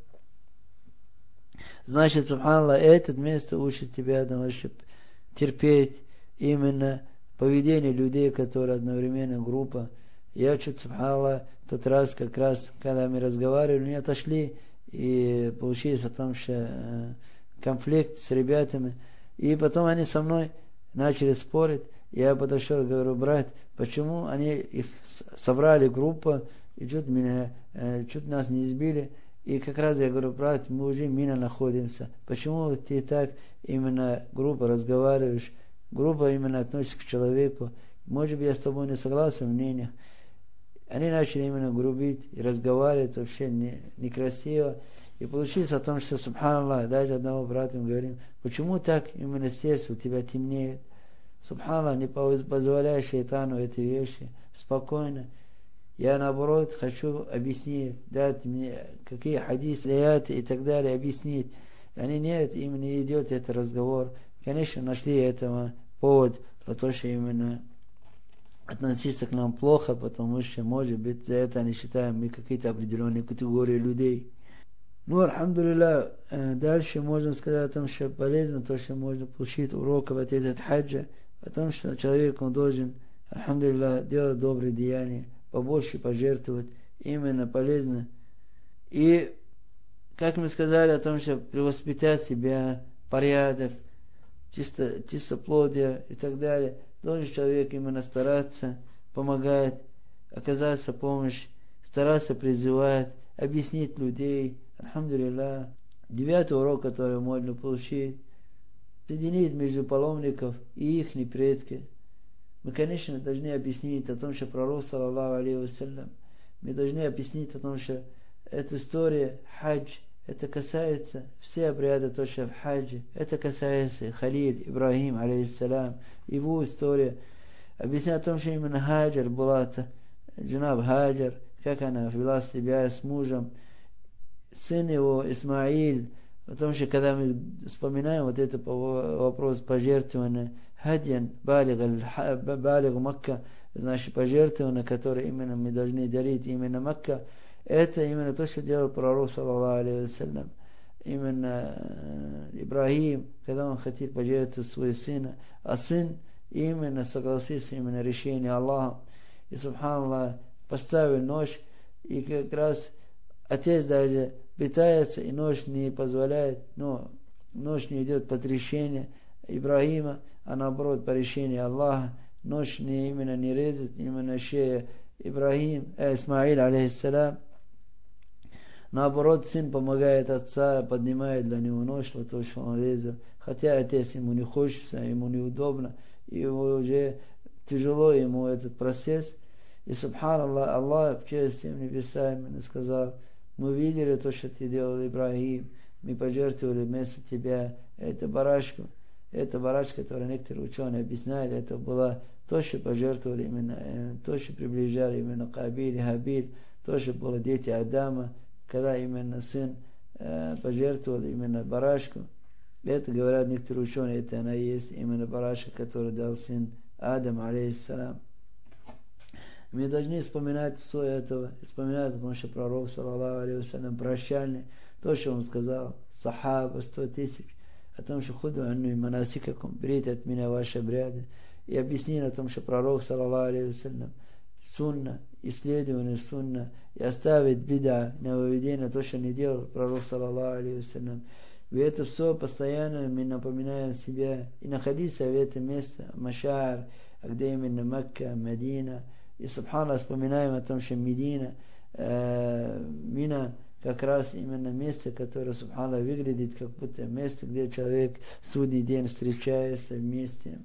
Значит, субханаллах, это место учит тебя, чтобы терпеть именно поведение людей, которые одновременно группа. Я чуть, субханаллах, тот раз, как раз, когда мы разговаривали, мы отошли, и получилось о том, что конфликт с ребятами. И потом они со мной начали спорить. Я подошел и говорю: брат, почему они их собрали группу и чуть нас не избили? И как раз я говорю: брат, мы уже мимо находимся. Почему ты так именно грубо разговариваешь? Грубо именно относишься к человеку. Может быть, я с тобой не согласен в мнениях. Они начали именно грубить и разговаривать вообще некрасиво. И получилось о том, что, субханаллах, даже одного брата мы говорим: почему так именно сердце у тебя темнеет? Субханаллах, не позволяй шайтану эти вещи. Спокойно. Я, наоборот, хочу объяснить, дать мне какие хадисы, аяты и так далее, объяснить. И они: нет, именно идет этот разговор. Конечно, нашли этого повод, потому что именно относиться к нам плохо, потому что, может быть, за это они считаем мы какие-то определенные категории людей. Ну, альхамдулилля, дальше можно сказать о том, что полезно то, что можно получить уроков от этого хаджа, о том, что человек, он должен, альхамдулилля, делать добрые деяния, побольше пожертвовать, именно полезно. И, как мы сказали о том, что воспитать себя, порядок, чистоплодие и так далее, должен человек именно стараться, помогать, оказаться помощь, стараться призывать, объяснить людей. Альхамдулилля. 9 урок, который можно получить, соединить между паломников и их предки. Мы, конечно, должны объяснить о том, что пророк, саллаллаху алейхи ва саллям, мы должны объяснить о том, что эта история, хадж, это касается все обряды, то, что в хаджи, это касается Халил, Ибрахим, алейхиссалям, его история. Объяснять о том, что именно Хаджар была, джанаб Хаджар, как она вела себя с мужем, сын его Исмаиль, потому что когда мы вспоминаем вот этот вопрос пожертвования, хадьян, балиг Макка, значит пожертвования, которые именно мы должны дарить именно Макка, это именно то, что делал пророк, саллаллаху алейхи ва саллям. Именно Ибрахим, когда он хотел пожертвовать своего сына, а сын именно согласился именно решение Аллаха. И, субханаллах, поставил нож, и как раз отец даже питается, и нож не позволяет, но нож не идет по решению Ибрагима, а наоборот по решению Аллаха. Нож именно не резет, именно шея Исмаил, алейхиссалям. Наоборот, сын помогает отца, поднимает для него нож, вот то, что он резал. Хотя отец ему не хочется, ему неудобно, и ему уже тяжело ему этот процесс. И субханаллах, Аллах через 7 небеса именно сказал: мы видели то, что ты делал, Ибрагим, мы пожертвовали вместо тебя эту барашку. Эта барашка, которую некоторые ученые объясняли, это была то, что пожертвовали именно, то, что приближали именно Кабиль и Хабиль, то, что было дети Адама, когда именно сын пожертвовал именно барашку. Это, говорят некоторые ученые, это она и есть именно барашка, который дал сын Адам, алейхиссалам. Мы должны вспоминать все этого, вспоминать о том, что пророк, саллаллаху алейхи вассалям, прощальный, то, что он сказал, сахаба, 100 тысяч, о том, что худу анну манасикакум, берите от меня ваши обряды, и объяснил о том, что пророк, саллаллаху алейхи вассалям, сунна, исследование сунна, и оставить бида, нововведение, то, что не делал пророк, саллаллаху алейхи вассалям. И это все постоянно мы напоминаем себе, и находиться в этом месте, Машар, где именно Мекка, Медина, и субханаллах вспоминаем о том, что Медина, Мина, как раз именно место, которое, субханаллах, выглядит как будто место, где человек судный день встречается вместе.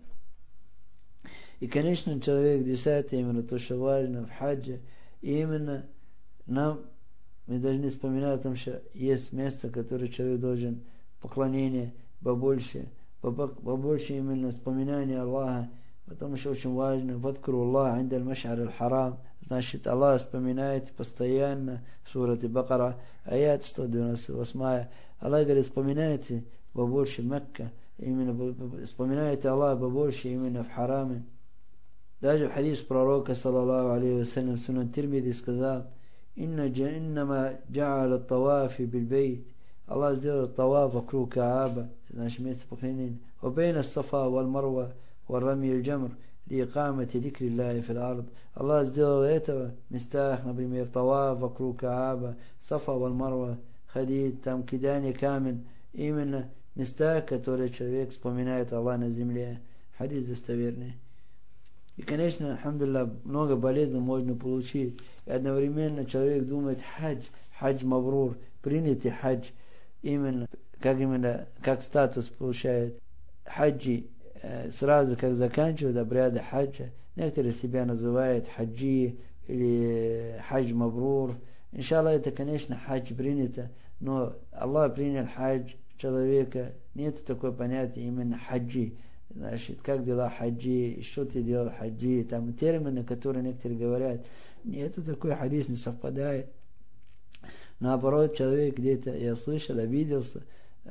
И, конечно, человек 10, именно то, что важно в хаджи, и именно мы должны вспоминать о том, что есть место, которое человек должен поклонение побольше именно вспоминание Аллаха, потому что очень важно, «Вадкуру Аллах инда аль-маш'ар аль-харам», значит, Аллах вспоминает постоянно, в сурате Бакара, аят 198, Аллах говорит, вспоминайте побольше Мекка, именно вспоминайте Аллах побольше именно в хараме. Даже в хадис пророка, саллаллаху алейхи вассалям, Сунан Тирмиди сказал: «Иннама джа'аля тавафи билбейт». Аллах сделал таваф вокруг Кааба, значит, место поклонения. «Вабейна сафа валь марва валь рами аль-джамр лиикамати дикри Аллахи фил ард». Аллах сделал этого в местах, например, таваф вокруг Кааба, сафа валь марва, ходить, там кидание камень, именно места, которые человек вспоминает Аллах на земле. Хадис достоверный. И, конечно, алхамдулилlah, много болезней можно получить. И одновременно человек думает, хадж мабрур, принятый хадж, именно как статус получает. Хаджи сразу как заканчивают обряды хаджа. Некоторые себя называют хаджи или хадж мабрур. Иншаллах, это, конечно, хадж принято, но Аллах принял хадж человека. Нет такого понятия именно хаджи. Значит, как дела хаджи, что ты делал хаджи, там термины, которые некоторые говорят, нет, такой хадис не совпадает. Наоборот, человек где-то, я слышал, обиделся,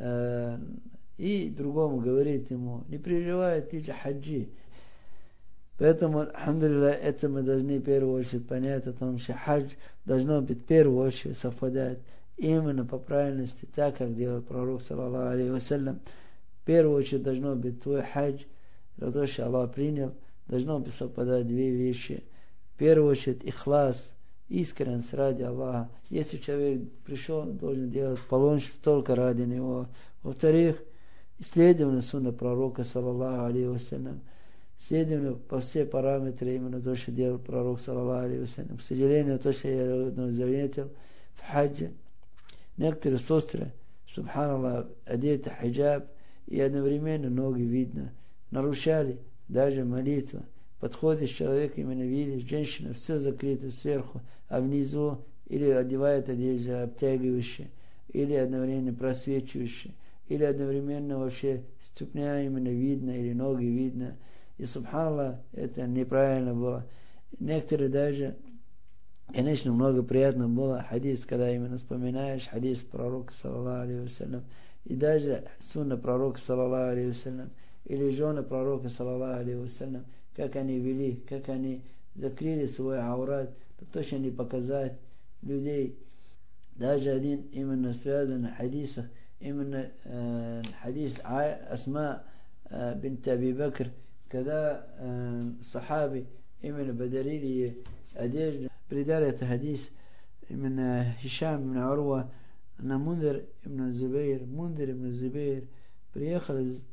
и другому говорит ему, не переживай, ты же хаджи. Поэтому, алхамдулилlah, это мы должны в первую очередь понять о том, что хадж должно быть в первую очередь совпадать именно по правильности, так как делал пророк, саллаллаху алейхи вассалям. В первую очередь должно быть твой хадж, для того, что Аллах принял, должно быть совпадать две вещи. В первую очередь ихлас, искренность ради Аллаха. Если человек пришел, он должен делать паломничество только ради него. Во-вторых, исследование сунны пророка, саллаллаху алейхи вассалям. Исследование по все параметры именно то, что делал пророк, саллаллаху алейхи вассалям. К сожалению, то, что я заметил в хаджи, некоторые сестры, субханаллах, одеты хиджаб, и одновременно ноги видно, нарушали даже молитву. Подходишь, человек именно видишь, женщина все закрыто сверху, а внизу или одевает одежду обтягивающую, или одновременно просвечивающую, или одновременно вообще ступня именно видно, или ноги видно. И субханаллах, это неправильно было. Некоторые даже, конечно, много приятно было хадис, когда именно вспоминаешь хадис пророка, саллаллаху алейхи вассалям, и даже сунна пророка, саллаллаху алейхи вассалям, или жены пророка, саллаллаху алейхи вассалям, как они вели, как они закрыли свой аурат, точно не показать людей. Даже один именно связан в хадисах, именно хадис Асма бинт Аби Бакр, когда сахаби именно подарили ей одежду, придали этот хадис именно Хишам ибн Урва на Мунзир ибн Зубейр приехал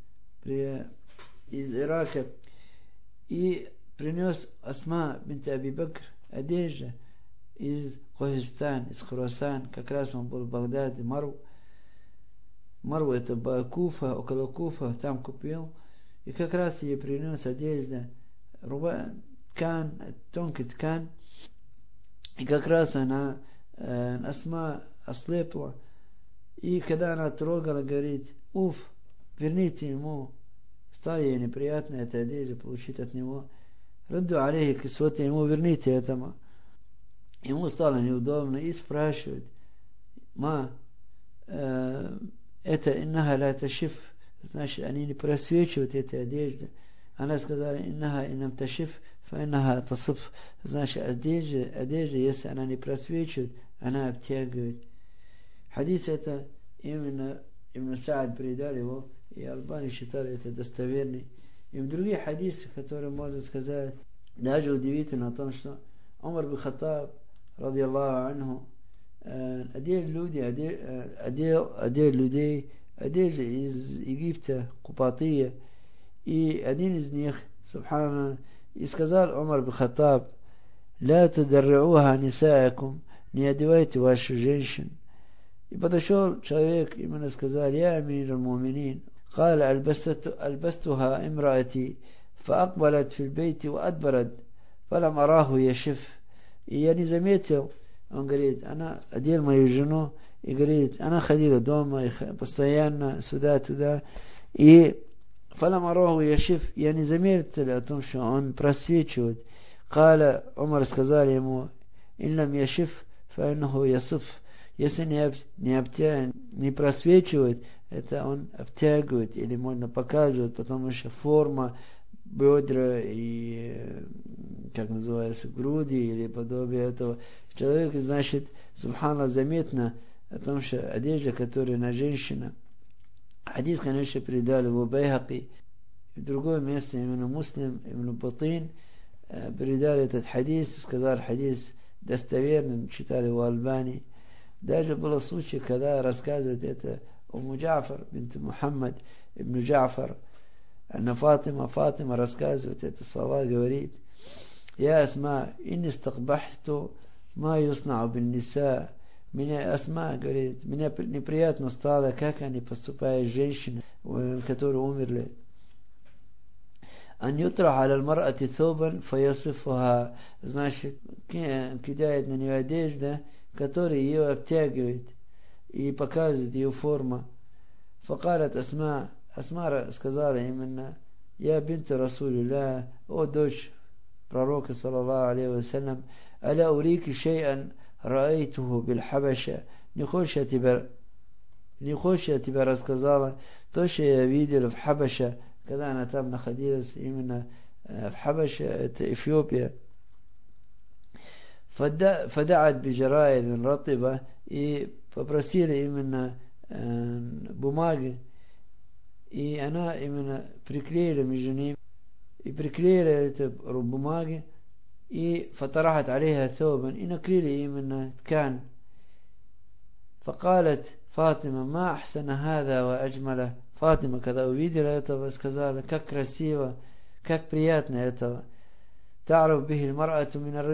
из Ирака и принес Асма бинт Аби Бакр одежду из Кохистан, из Хурасан. Как раз он был в Багдаде, Мару это Куфа, около Куфа, там купил. И как раз ей принес одежду, ткань, тонкий ткань. И как раз она, Асма, ослепла. И когда она трогала, говорит: уф, верните ему. Стало ей неприятно эта одежда получить от него. Радду алейхи кисвата, ему верните этому. Ему стало неудобно и спрашивает: это иннаха ла ташиф, значит, они не просвечивают эти одежды. Она сказала: иннаха инам ташиф, фа иннаха тасиф, значит, одежда, если она не просвечивает, она обтягивает. Хадис это именно Ибн Саад передал его, и Албани считали это достоверный. И в других хадисах, которые можно сказать, даже удивительно о том, что Умар бин Хаттаб, ради Аллаху анху, одел людей одежды из Египта, Купатия, и один из них, субхана, и сказал Умар бин Хаттаб: ла тадарриуха нисаакум, не одевайте ваших женщин. И подошел человек, именно сказал: я амир аль-муминин. قال ألبستها امرأتي فأقبلت في البيت وأدبرت فلم أراه يشف. И я не заметил, он говорит, она одел мою жену, и говорит, она ходила дома постоянно сюда-туда, и فلم أراه يشف, я не заметил о том, что он просвечивает. قال, Умар сказал ему: إن لم يشف فإنه يصف. Если не просвечивает, это он обтягивает или можно показывать, потому что форма бедра и, как называется, груди или подобие этого человека, значит, субхана, заметно о том, что одежда, которая на женщина. Хадис, конечно, передали его Байхаки. В другое место именно Муслим, Ибн Батин передали этот хадис, сказал хадис достоверным, читали его Албани. Даже было случай, когда рассказывает это Уму Джафар, бинт Мухаммад ибн Джафар, Фатима рассказывает это слова, говорит: я Асма, инни стакбахту ма юснау бин ниса. Меня Асма, говорит, мне неприятно стало, как они поступают с женщинами, которые умерли. Ан ютрах аля аль-мар'ати thawban фаясифуха, значит, кидает на нее одежда, который ее обтягивает и показывает ее форму. Факалат Асма сказала именно: я бинт Расулилля, о дочь пророка, саллаллаху алейхи вассалям, аля урики шей'ан раайтуху бил Хабаша. Не хочешь, я тебе рассказала то, что я видел в Хабаша, когда она там находилась, именно в Хабаша, это Эфиопия. فدعت بجرائد رطبة, и попросили именно бумаги, и она именно приклеила между ними, и приклеила это бумаги, и فطرحت عليها ثوبا, и наклеили именно ткань. فقالت فاطمة ما أحسن هذا وأجمله. Фатима, когда увидела этого, сказала: как красиво, как приятно этого. تعرف به المرأة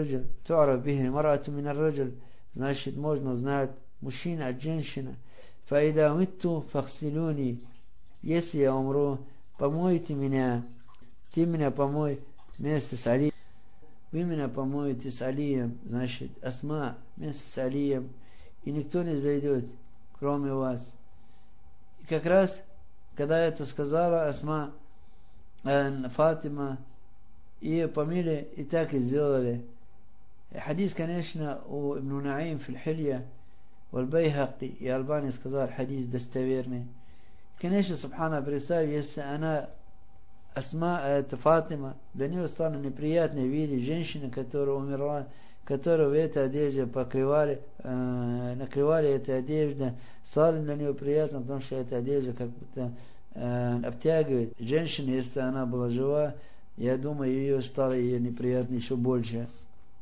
من الرجل, значит, можно узнать мужчина от женщины. فإذا مت فاغسلوني, если я умру, помойте меня, ты меня помой вместе с Алием, вы меня помоете с Алием, значит, Асма вместе с Алием, и никто не зайдет, кроме вас. И как раз, когда это сказала Асма, Фатима, ее помили, и так и сделали. Хадис, конечно, у Ибн Наим в Хилья, у Аль-Байхаки, и Албани сказал, хадис достоверный. Конечно, субхана, представь, если она, Асма, это Фатима, для нее стало неприятно видеть женщину, которая умерла, которую в этой одежде накрывали этой одеждой, стало для нее приятно, потому что эта одежда как будто обтягивает. Женщина, если она была жива, я думаю, ее стало ей неприятно еще больше.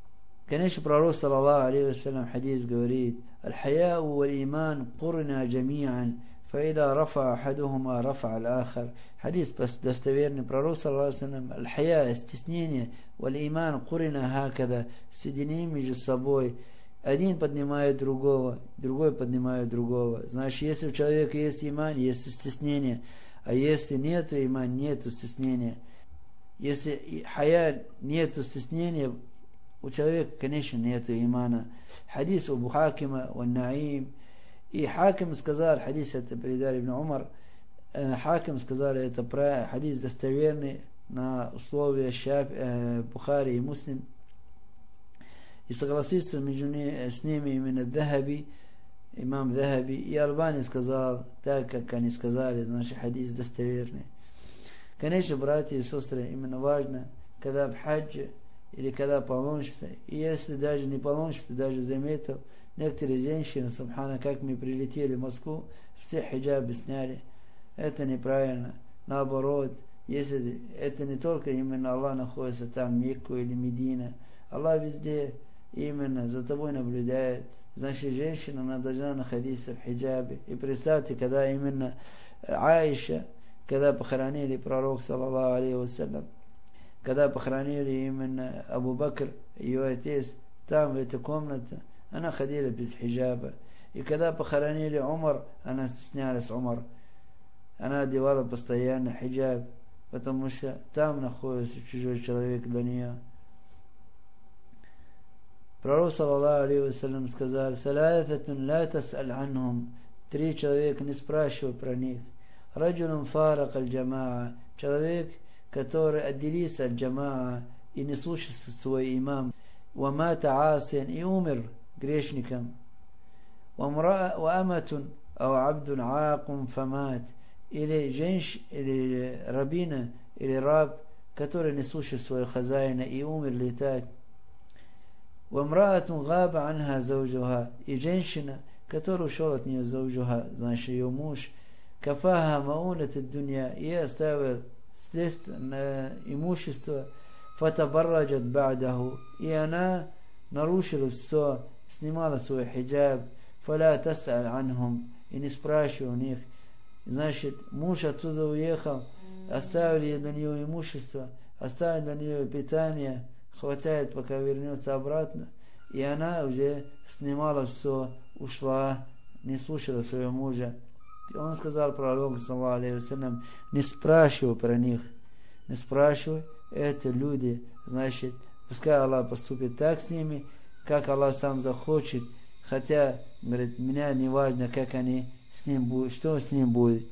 Конечно, пророк, саллаллаху алейхи вассалям, хадис говорит: «Аль-хаяу валь-иман курна джами'ан, фаида рафа ахадухума рафа аль-ахар». Хадис достоверный. Пророк, саллаллаху алейхи вассалям: «Аль-хая» — стеснение, валь-иман курна хакада — соединение между собой. Один поднимает другого, другой поднимает другого. Значит, если у человека есть иман, есть стеснение. А если нету иман, нету стеснения. Если хая, нету стеснения, у человека, конечно, нету имана. Хадис у Хакима, у Наим. И Хаким сказал, хадис это передали Ибн Умар, Хаким сказал, это хадис достоверный на условия Бухари и Муслим. И согласится с ними именно Дахаби, имам Дахаби. И Албани сказал, так как они сказали, значит хадис достоверный. Конечно, братья и сестры, именно важно, когда в хаджи или когда паломничество, и если даже не паломничество, даже заметил, некоторые женщины, субхана, как мы прилетели в Москву, все хиджабы сняли. Это неправильно. Наоборот, если это не только именно Аллах находится там, Мекку или Медина, Аллах везде именно за тобой наблюдает. Значит, женщина, она должна находиться в хиджабе. И представьте, когда именно Аиша, когда похоронили пророк, саллаллаху алейхи вассалям, когда похоронили именно Абу Бакр, ее отец, там в этой комнате, она ходила без хиджаба. И когда похоронили Умар, она стеснялась Умар. Она одевала постоянно хиджаб, потому что там находится чужой человек для нее. Пророк, саллаллаху алейхи вассалям, сказал: «Салафатун ла тас'аль анхум». 3 человека, не спрашивай про них. Раджулун фарак аль-джамаа. Человек, который отделился от джамаа и не слушался свой имам. Вамата асиян, и умер грешником. Ваматун ау абдун аакум фамат. Или женщина, или рабина, или раб, который не слушал своего хозяина и умер летать. Вамраатун габа анха заужуха. И женщина, которая ушел от нее заужуха, значит ее муж. Кафаха маунат ад-дунья, и оставил следственное имущество. Фатабарраджат ба'даху, и она нарушила все, снимала свой хиджаб. Фаля тас'аль анхум, и не спрашивай у них. Значит, муж отсюда уехал, оставили для нее имущество, оставили для нее питание, хватает, пока вернется обратно. И она уже снимала все, ушла, не слушала своего мужа. Он сказал пророку, саллаллаху алейхи вассалям: не спрашивай про них, не спрашивай, это люди, значит, пускай Аллах поступит так с ними, как Аллах сам захочет, хотя, говорит, меня не важно, как они с ним будут, что с ним будет.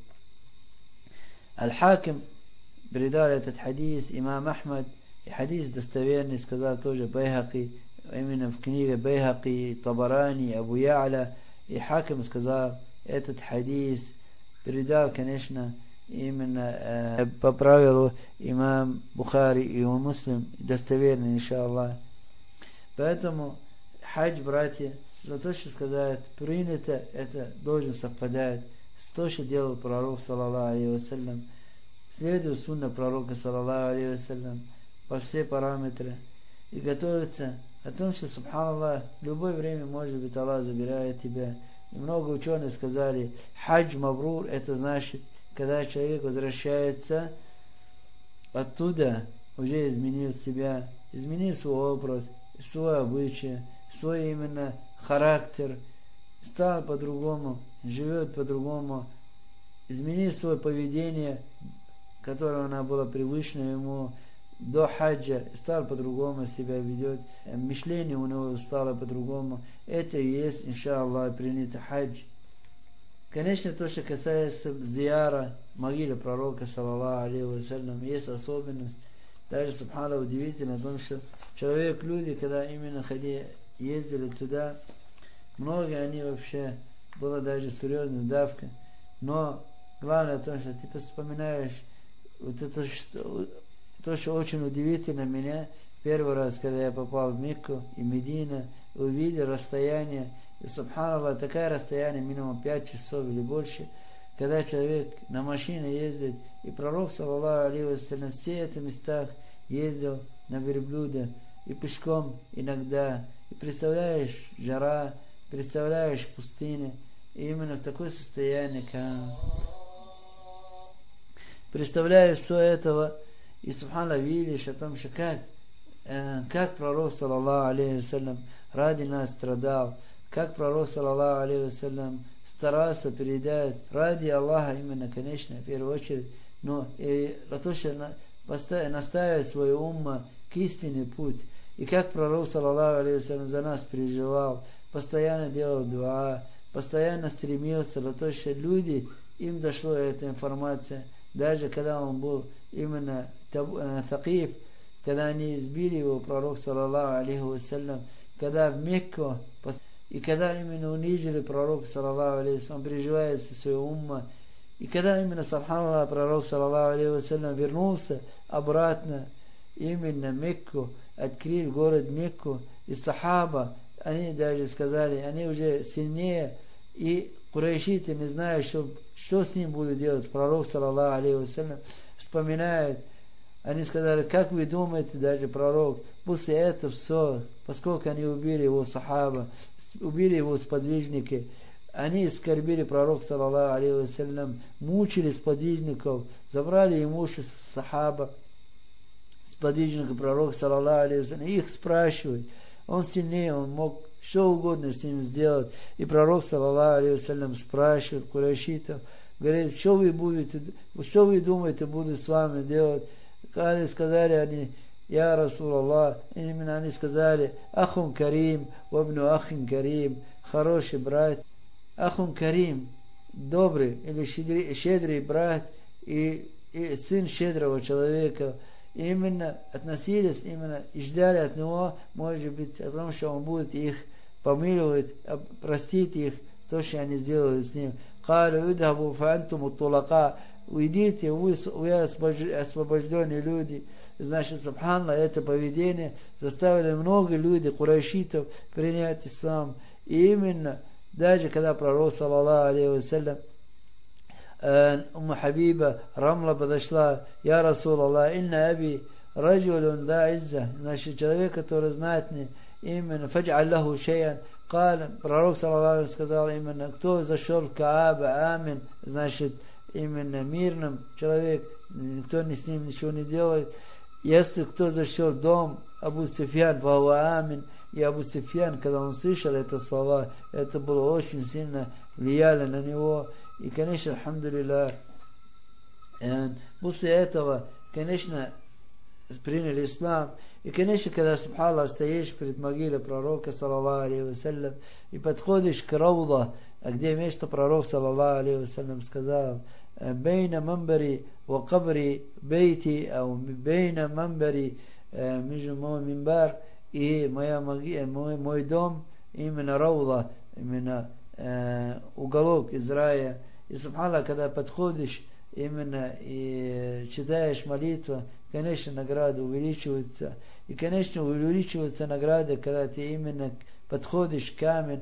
Аль-Хаким передал этот хадис, имам Ахмад, и хадис достоверный, сказал тоже Байхаки, именно в книге Байхаки, Табарани, Абу Я'ля, и Хаким сказал, этот хадис передал, конечно, именно по правилу имам Бухари и Муслим, достоверный, иншаллах. Поэтому хадж, братья, для того, что сказать, принято, это должен совпадать с то, что делал пророк, саллаллаху алейхи вассалям. Следуя сунна пророка, саллаллаху алейхи вассалям, по все параметры. И готовиться о том, что, субханаллах, в любое время, может быть, Аллах забирает тебя. И много ученых сказали, хадж мабрур, это значит, когда человек возвращается оттуда, уже изменил себя, изменил свой образ, свой обычай, свой именно характер, стал по-другому, живет по-другому, изменил свое поведение, которое оно было привычно ему до хаджа, стал по-другому себя ведет, мышление у него стало по-другому. Это и есть, иншаллах, принятый хадж. Конечно, то, что касается зияра могилы пророка, саллаллаху алейхи вассалям, есть особенность. Даже, субханаллах, удивительно о том, что человек, люди, когда именно ездили туда, много они вообще, была даже серьезная давка. Но главное то, что ты вспоминаешь вот это, то, что очень удивительно меня, первый раз, когда я попал в Мекку и Медину, увидел расстояние, и, субханаллах, такое расстояние, минимум 5 часов или больше, когда человек на машине ездит, и пророк, саллаллаху алейхи вассалям, все эти местах ездил на верблюде, и пешком иногда, и представляешь жара, представляешь пустыни, и именно в такое состояние, представляешь все этого, и субхана видишь о том, что как пророк, саллаллаху алейхи вассалям, ради нас страдал, как пророк, саллаллаху алейхи вассалям, старался передать ради Аллаха именно, конечно, в первую очередь, но и за то, что наставить свою умму к истинный путь. И как пророк, саллаллаху алейхи вассалям, за нас переживал, постоянно делал дуа, постоянно стремился для того, что люди, им дошла эта информация, даже когда он был именно Сакиф, когда они избили его, пророк, саллаллаху алейхи вассалям, когда в Мекку, и когда именно унижили пророк, саллаллаху алейхи вассалям, переживает за свою умму, и когда именно, субханаллах, пророк, саллаллаху алейхи вассалям, вернулся обратно, именно в Мекку, открыл город Мекку, и сахаба, они даже сказали, они уже сильнее, и курайшиты не знают, что с ним будут делать. Пророк, саллаллаху алейхи вассалям, вспоминает, они сказали, как вы думаете, даже пророк, после этого все, поскольку они убили его сахаба, убили его сподвижники, они скорбили пророк, саллаллаху алейхи вассалям, мучили сподвижников, забрали имущество сахаба, сподвижников пророка, саллаллаху алейхи вассалям, их спрашивают, он сильнее, он мог что угодно с ним сделать. И пророк, саллаллаху алейхи вассалям, спрашивает курайшитов, говорит, что вы думаете, буду с вами делать? Когда сказали они, я Расулаллах, именно они сказали, ахун карим, вабну ахин карим, хороший брат, ахун карим, добрый или щедрый брат и сын щедрого человека. Именно относились, именно и ждали от него, может быть, о том, что он будет их помиловать, простить их, то, что они сделали с ним. Калю идхабу фантум тулака, уйдите, вы освобожденные люди. Значит, субханаллах, это поведение заставили много людей, курайшитов, принять ислам. И именно, даже когда пророк, саллаллаху алейхи вассалям, Умма Хабиба Рамла подошла, я Расулаллах, инна аби раджулун ла изза, значит, человек, который знатный, именно, фадж'аль лаху шейан, пророк, саллаллаху, сказал именно, кто зашел в Кааба, амин, значит, именно мирным человек, никто с ним ничего не делает. Если кто зашел в дом Абу Суфьян, фахуа амин, и Абу Суфьян, когда он слышал эти слова, это было очень сильно влияло на него. И, конечно, алхамдулилlah, после этого, конечно, приняли ислам. И, конечно, когда, субханаллах, стоишь перед могилой пророка, саллаллаху алейхи вассалям, и подходишь к Рауда, где место пророк, саллаллаху алейхи вассалям, сказал, бейна мамбари ва кабри бейти, бейна мамбари, между мой мимбар и мой дом, именно Рауда, именно уголок из рая. И, субханаллах, когда подходишь именно и читаешь молитву, конечно, награда увеличивается. И, конечно, увеличивается награда, когда ты именно подходишь к камень,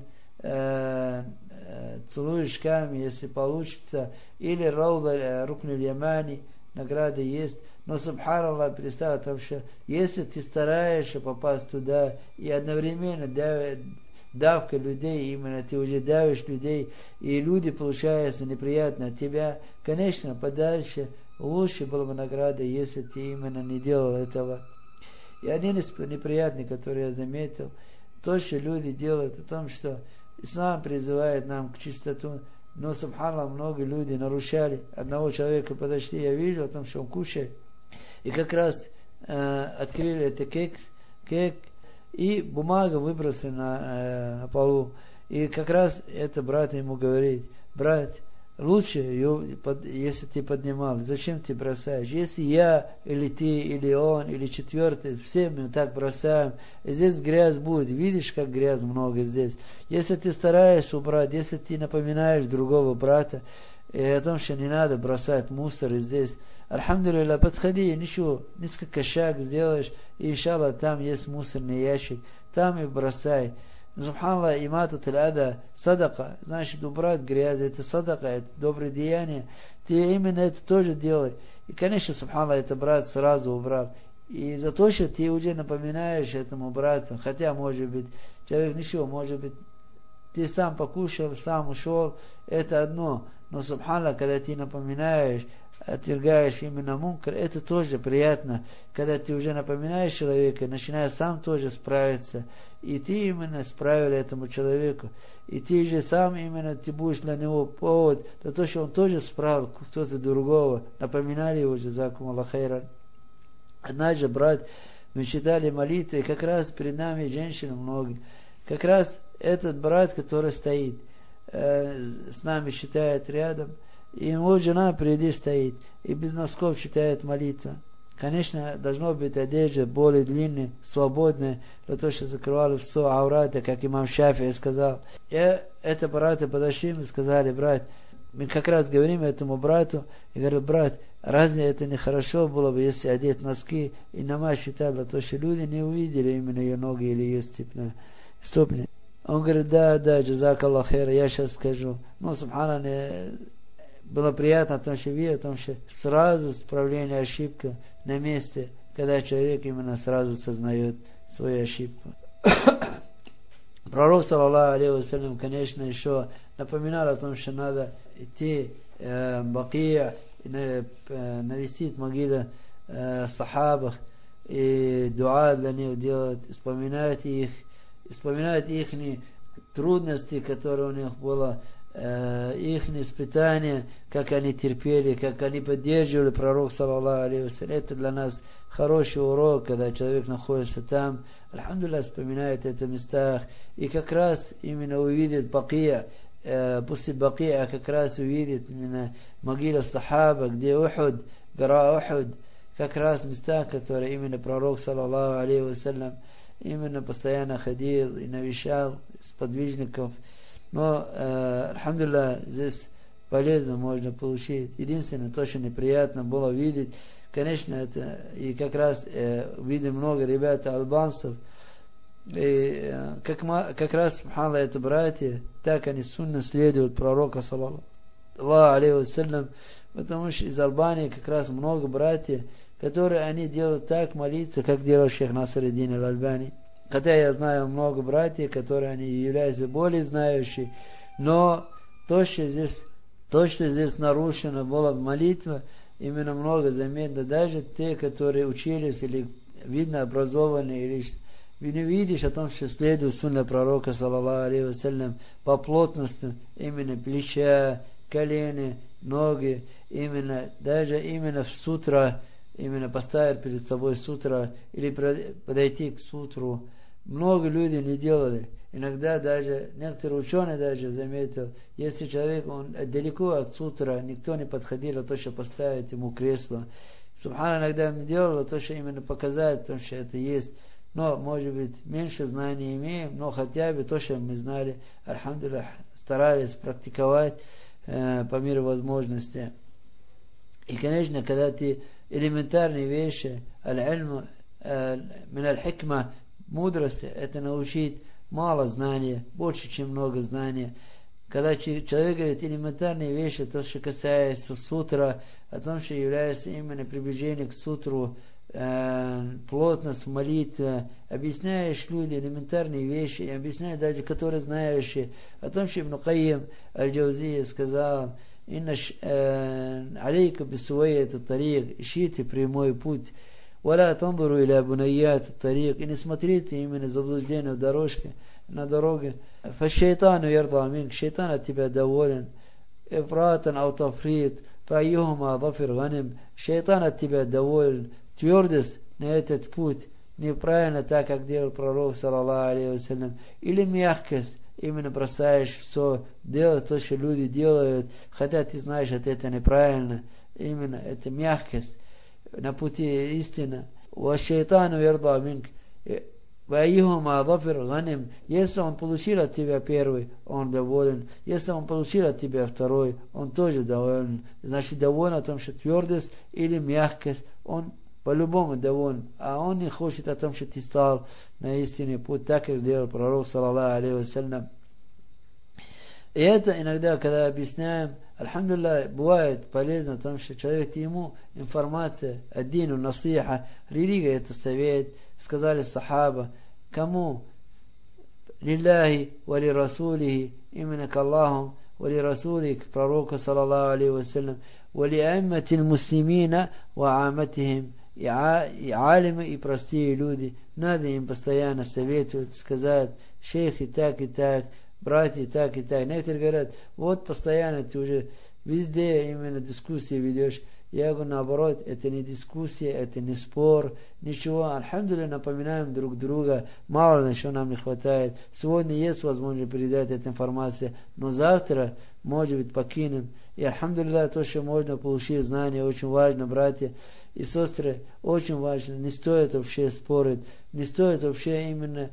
целуешь камень, если получится, или рауда рукнуль ямани, награда есть. Но, субханаллах, представь, потому что если ты стараешься попасть туда и одновременно давка людей, именно ты уже давишь людей, и люди, получаются неприятно от тебя, конечно, подальше лучше было бы награда, если ты именно не делал этого. И один из неприятных, который я заметил, то, что люди делают, о том, что ислам призывает нам к чистоту, но, субханаллах, много людей нарушали. Одного человека подошли, я видел о том, что он кушает, и как раз открыли это кек, и бумага выбросили на полу. И как раз это брат ему говорит, брат, лучше, если ты поднимал, зачем ты бросаешь? Если я, или ты, или он, или четвертый, все мы так бросаем, и здесь грязь будет, видишь, как грязь много здесь. Если ты стараешься убрать, если ты напоминаешь другого брата, и о том, что не надо бросать мусор и здесь, альхамдулилlah, подходи, ничего, несколько шаг сделаешь, и иншаллах там есть мусорный ящик, там и бросай. Субханаллах, иматат аль-ада, садака, значит, убрать грязь, это садака, это доброе деяние, ты именно это тоже делай. И, конечно, субханаллах, это брат сразу убрал. И за то, что ты уже напоминаешь этому брату, хотя, может быть, человек ничего, может быть, ты сам покушал, сам ушел, это одно. Но, субханаллах, когда ты напоминаешь, отвергаешь именно мункар, это тоже приятно. Когда ты уже напоминаешь человека, начинаешь сам тоже справиться. И ты именно справил этому человеку. И ты же сам именно, ты будешь для него повод, для того, что он тоже справил кто-то другого. Напоминали его, джазакум Аллах хайран. Однажды, брат, мы читали молитвы, и как раз перед нами женщины много. Как раз этот брат, который стоит, с нами читает рядом, и его жена впереди стоит, и без носков читает молитву. Конечно, должно быть одежда более длинная, свободная, для того, чтобы закрывали все аураты, как имам Шафии сказал. И это браты подошли, мы сказали: брат, мы как раз говорим этому брату, и говорю: брат, разве это не хорошо было бы, если одеть носки и намаз считать, для того, чтобы люди не увидели именно ее ноги или ее ступни. Он говорит: да, джазак Аллах хайр, я сейчас скажу. Ну, субханаллах, было приятно, потому что видел, потому что сразу исправление ошибки на месте, когда человек именно сразу сознает свою ошибку. Пророк, саллаллаху алейхи вассалям, конечно, еще напоминал о том, что надо идти в Бакия, навестить могилы сахабах, и дуа для них делать, вспоминать их трудности, которые у них было, их испытания, как они терпели, как они поддерживали пророк, саллаллаху алейхи вассалям. Это для нас хороший урок, когда человек находится там, альхамдулилlah, вспоминает это местах, и как раз именно увидит Бакия, после Бакия как раз увидит именно могила сахаба, где Ухуд, гора Ухуд, как раз места, которые именно пророк, саллаллаху алейхи вассалям, именно постоянно ходил и навещал сподвижников. Но, альхамдулилlah, здесь полезно можно получить. Единственное, то, что неприятно было видеть, конечно, это, и как раз видим много ребят албанцев, и как раз, субханаллах, это братья, так они сунно следуют пророка, саллаллаху алейхи вассалям, потому что из Албании как раз много братьев, которые они делают так молиться, как делал шейх Наср-ад-Дин аль-Альбани. Хотя я знаю много братьев, которые они являются более знающими, но то, что здесь нарушено было в молитве, именно много заметно. Даже те, которые учились или видно образованные, или не видишь о том, что следует сунна пророка, саллаллаху алейхи вассалям, по плотности именно плеча, колени, ноги, именно, даже именно в сутра, именно поставить перед собой сутра или подойти к сутру. Много людей не делали. Иногда даже, некоторые ученые даже заметил, если человек, он далеко от сутра, никто не подходил для того, чтобы поставить ему кресло. Субхана, иногда мы делали то, что именно показать, потому что это есть. Но, может быть, меньше знаний имеем, но хотя бы то, что мы знали, альхамдулиллах, старались практиковать по мере возможности. И, конечно, когда ты элементарные вещи, аль-ильм, мин аль-хикма, мудрость, это научить мало знания, больше, чем много знания. Когда человек говорит элементарные вещи, то, что касается сутра, о том, что является именно приближение к сутру, плотность в молитве, объясняешь людям элементарные вещи, и объясняешь даже, которые знающие, о том, что Ибн Кайим аль-Джаузия сказал: алейка бисуайят ат-тарик, ищите прямой путь, валя тамбуру иля бунаят ат-тарик, и не смотрите именно заблуждение в дорожке, на дороге. Фашайтану ярда минк, шайтан от тебя доволен, ифратан ау тафрит, файюхума дафир ганим, шайтан от тебя доволен. Твердость на этот путь неправильно, так как делал пророк, саллаллаху алейхи вассалям, или мягкость, именно бросаешь все, делать то, что люди делают, хотя ты знаешь, что это неправильно, именно это мягкость на пути истины. Ва шайтану ярда минк, ваихума дафир ганим, если он получил от тебя первый, он доволен, если он получил от тебя второй, он тоже доволен. Значит, доволен о том, что твердость или мягкость, он по-любому доволен, а он не хочет о том, что ты стал на истинный путь, так как сделал пророк, саллаллаху алейхи вассалям. И это иногда, когда объясняем, альхамдулилlah, бывает полезно, потому что человек ему информация, аддину, насиха, религия это совет, сказали сахаба, кому? Лилляхи, вали расулихи, именно к Аллаху, вали расулихи, к пророку, саллаллаху алейхи вассалям, вали амматил муслимина, ва аматихим, и алимы, и простые люди, надо им постоянно советовать, сказать, шейхи так и так, братья так и так. Некоторые говорят, вот постоянно ты уже везде именно дискуссии ведешь. Я говорю, наоборот, это не дискуссия, это не спор, ничего. Альхамдулилля, напоминаем друг друга, мало ли что нам не хватает. Сегодня есть возможность передать эту информацию, но завтра, может быть, покинем. И альхамдулилля, то, что можно получить знания, очень важно, братья и сестры, очень важно. Не стоит вообще спорить, не стоит вообще именно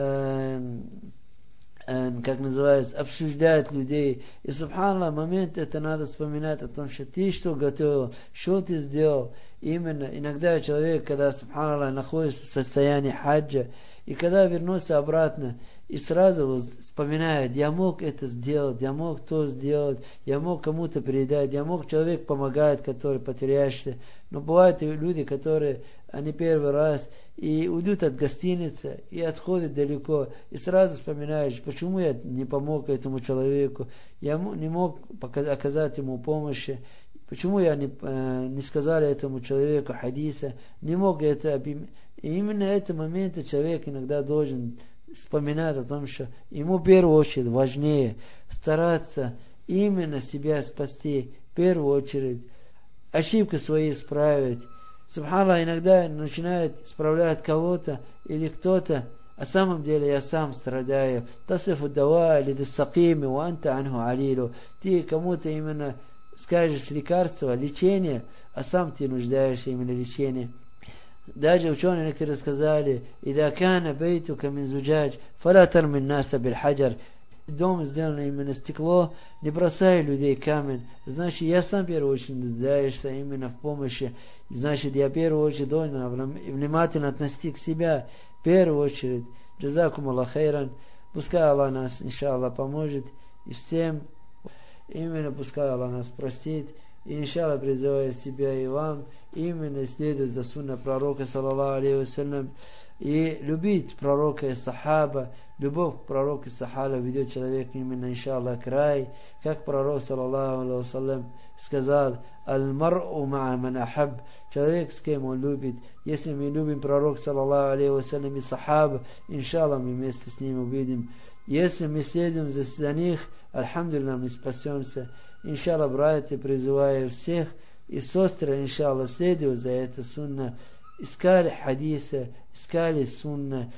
как называется, обсуждать людей. И, субханаллах, момент это надо вспоминать о том, что ты что готовил, что ты сделал. Именно, иногда человек, когда, субханаллах, находится в состоянии хаджа, и когда вернулся обратно, и сразу вспоминает, я мог это сделать, я мог то сделать, я мог кому-то передать, я мог человек помогать, который потеряешься. Но бывают люди, которые, они первый раз, и уйдут от гостиницы, и отходят далеко, и сразу вспоминаешь, почему я не помог этому человеку, я не мог оказать ему помощи, почему я не сказал этому человеку хадиса, не мог это. И именно эти моменты человек иногда должен вспоминать о том, что ему в первую очередь важнее стараться именно себя спасти, в первую очередь ошибки свои исправить. Субханаллах, иногда начинает исправлять кого-то или кто-то, а на самом деле я сам страдаю. Тасифу дава или дисакими, ва анта анху алилу. Ты кому-то именно скажешь лекарство, лечение, а сам ты нуждаешься именно в лечении. Даже ученые некоторые сказали, «Ида кана бейтука мин зуджадж, фала тармин наса биль хаджар». Дом сделано именно стекло, не бросай людей камень. Значит, я сам в первую очередь нуждаешься именно в помощи. Значит, я в первую очередь должен внимательно относиться к себе. В первую очередь, джазакум Аллах хайран. Пускай Аллах нас, иншаллах, поможет. И всем, именно пускай Аллах нас простит. И иншаллах призываю себя и вам, именно следовать за сунной пророка, саллаллаху алейхи вассалям, и любить пророка и сахаба. Любовь к пророку и сахаба ведет человека именно, иншаллах, к раю. Как пророк, саллаллаху алейхи вассалям, сказал, «Аль-мар'у ма'a ман ахаб». Человек, с кем он любит. Если мы любим пророка, саллаллаху алейхи вассалям, и сахаба, иншаллах, мы вместе с ним увидим. Если мы следуем за них, альхамдулилlah, мы спасемся. Иншаллах, братья, призываю всех и сестры, иншаллах, следуют за это сунна. Искали хадиса, искали сунна,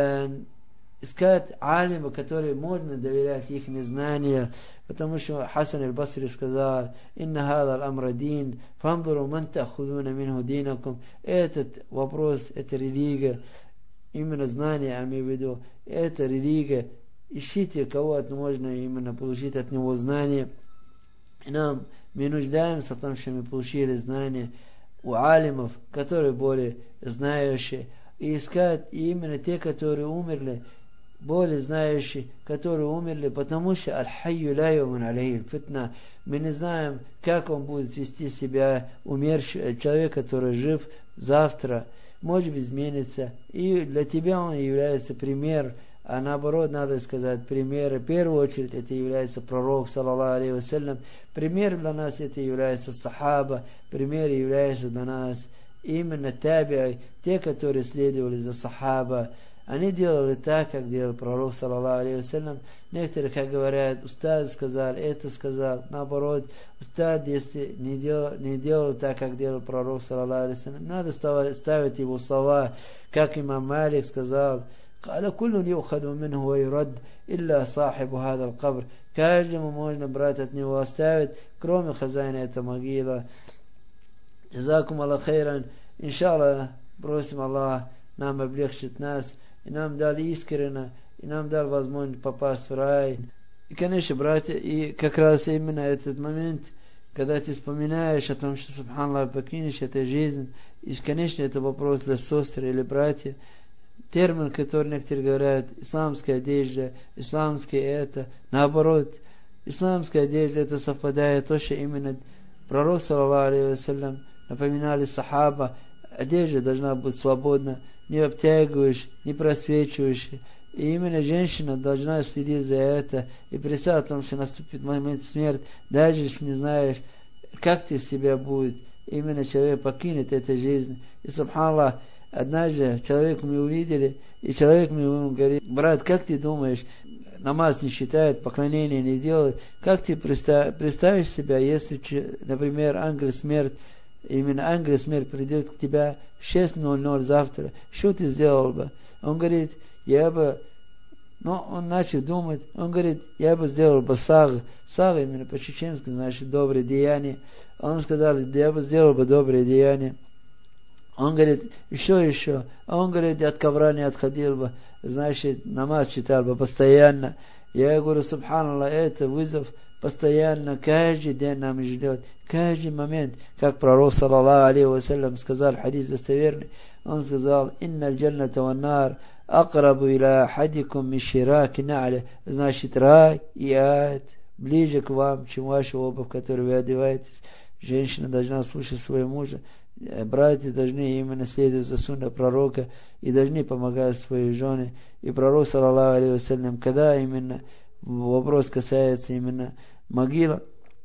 искать алима, которые можно доверять их незнанию, потому что Хасан аль-Басри сказал, «Инна хада аль-амра дин, фамдуру ман та'худуна минху динакум». Этот вопрос, это религия, именно знание, я имею в виду, это религия. Ищите, кого можно именно получить от него знание. И мы нуждаемся в том, что мы получили знания у алимов, которые более знающие, и искать именно те, которые умерли, более знающие, которые умерли, потому что аль-хайю ла юман алейхи фитна. Мы не знаем, как он будет вести себя, умерший человек, который жив завтра, может быть, изменится, и для тебя он является пример. А наоборот, надо сказать, пример, в первую очередь, это является пророк, саллаллаху алейхи вассалям. Пример для нас это является сахаба, пример является для нас именно таби'и, те, которые следовали за сахаба. Они делали так, как делал пророк, саллаллаху алейхи вассалям. Некоторые, как говорят, устад сказал, это сказал. Наоборот, устад, если не делал так, как делал пророк, саллаллаху алейхи вассалям, надо ставить его слова, как имам Малик сказал, قال كل يؤخذ منه ويرد إلا صاحب هذا القبر. Каждому можно брать от него оставить, кроме хозяина этой могилы. Джазакум Аллах хайран. Иншаллах, просим Аллах нам облегчить нас, и нам дал искренно, и нам дал возможность попасть в рай. И, конечно, братья, и как раз именно этот момент, когда ты вспоминаешь о том, что, субханаллах, покинешь эту жизнь, и, конечно, это вопрос для сестр или братьев. Термин, который некоторые говорят, исламская одежда, исламское это, наоборот, исламская одежда, это совпадает то, что именно пророк, саллаллаху алейхи вассалям, напоминали сахаба, одежда должна быть свободна, не обтягивающая, не просвечивающая. И именно женщина должна следить за это и представить о том, что наступит момент смерти, даже если не знаешь, как ты себя будет. Именно человек покинет эту жизнь. И субханаллах, однажды человек мы увидели, и человек мне говорит: брат, как ты думаешь, намаз не считает, поклонение не делает, как ты представишь себя, если, например, ангел смерти, именно ангел смерти придет к тебе в 6:00 завтра, что ты сделал бы? Он говорит: я бы, но он начал думать, он говорит: я бы сделал бы саг именно по-чеченски значит доброе деяние. Он сказал: я бы сделал бы доброе деяние. Он говорит: еще. А он говорит: от ковра не отходил бы, значит, намаз читал бы постоянно. Я говорю: субханаллах, это вызов постоянно, каждый день нам ждет, каждый момент. Как пророк, саллаллаху алейхи вассалям, сказал, хадис достоверный, он сказал: инна джанната ван нар акрабу иля хадикум мин шираки на'ля. Значит, рай и ад ближе к вам, чем ваша обувь, в которую вы одеваетесь. Женщина должна слушать своего мужа. Братья должны именно следовать за сунной пророка и должны помогать своей жене. И пророк, саллаллаху алейхи вассалям, когда именно вопрос касается именно могила,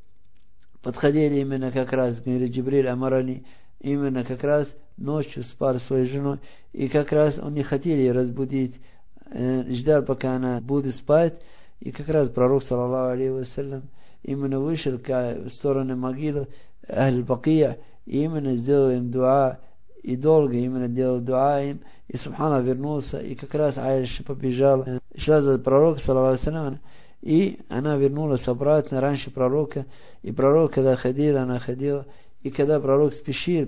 подходили именно как раз, говорит Джибриль Амарани, именно как раз ночью спал своей женой, и как раз он не хотел ее разбудить, ждал, пока она будет спать, и как раз пророк, саллаллаху алейхи вассалям, именно вышел в сторону могилы Ахль-Бакия, и именно сделал им дуа, и долго именно делал дуа им, и субхана вернулся, и как раз Айша побежала, шла за пророком, саллаллаху алейхи вассалям, и она вернулась обратно раньше пророка, и пророк, когда ходил, она ходила, и когда пророк спешил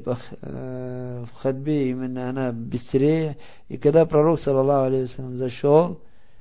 в ходьбе, именно она быстрее, и когда пророк, саллаллаху алейхи вассалям, зашел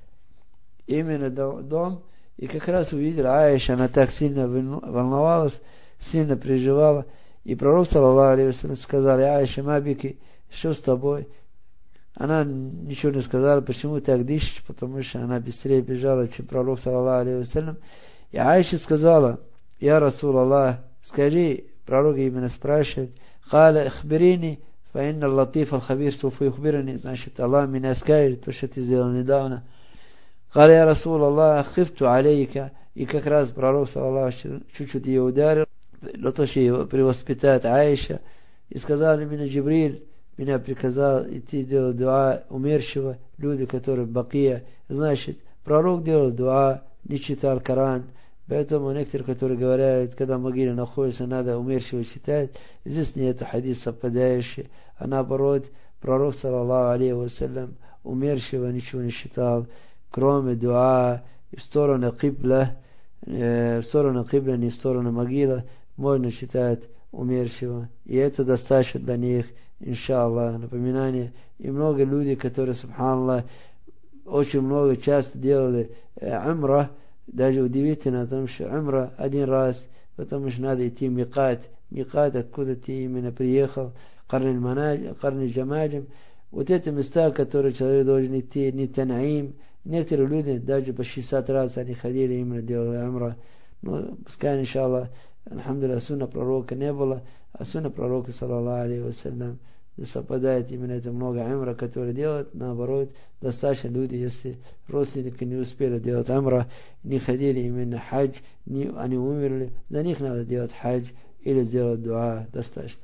именно в дом, и как раз увидел Айша, она так сильно волновалась, сильно переживала, и пророк, саллаллаху алейхи вассалям, сказал: Айша, мабики, что с тобой? Она ничего не сказала, почему так дышишь, потому что она быстрее бежала, чем пророк, саллаллаху алейхи вассалям. И Айша сказала: я Расул Аллах, скажи, пророк именно спрашивает, «Каля ихбирини, фа инна латиф аль-хабир суфу ихбирини», значит, Аллах меня скажет, то, что ты сделал недавно. «Каля я Расул Аллах, хифту алейка», и как раз пророк, саллаллаху, чуть-чуть ее ударил, для того, что ее привоспитает Айша, и сказал именно Джибриль, меня приказал идти делать дуа умершего, люди, которые в Бакия. Значит, пророк делал дуа, не читал Коран. Поэтому некоторые, которые говорят, когда в могиле находится, надо умершего читать, здесь нет хадис совпадающий. А наоборот, пророк, саллаллаху алейхи вассалям, умершего ничего не читал, кроме дуа в сторону кибла, не в сторону могилы, можно читать умершего. И это достаточно для них, иншаллах, напоминание. И много людей, которые, субханаллах, очень много часто делали умра, даже удивительно, потому что умра один раз, потому что надо идти микат, откуда ты именно приехал, Карни Джамаджим. Вот эти места, которые человек должен идти, не Танаим. Некоторые люди даже по 60 раз они ходили, именно делали умра. Но пускай, иншаллах, алхамдулилlah, сунна пророка не было, а сунна пророка, саллаллаху алейхи вассалям, совпадает именно это много умра, которые делают. Наоборот, достаточно люди, если родственники не успели делать умра, не ходили именно хадж, они умерли, за них надо делать хадж или сделать дуа, достаточно.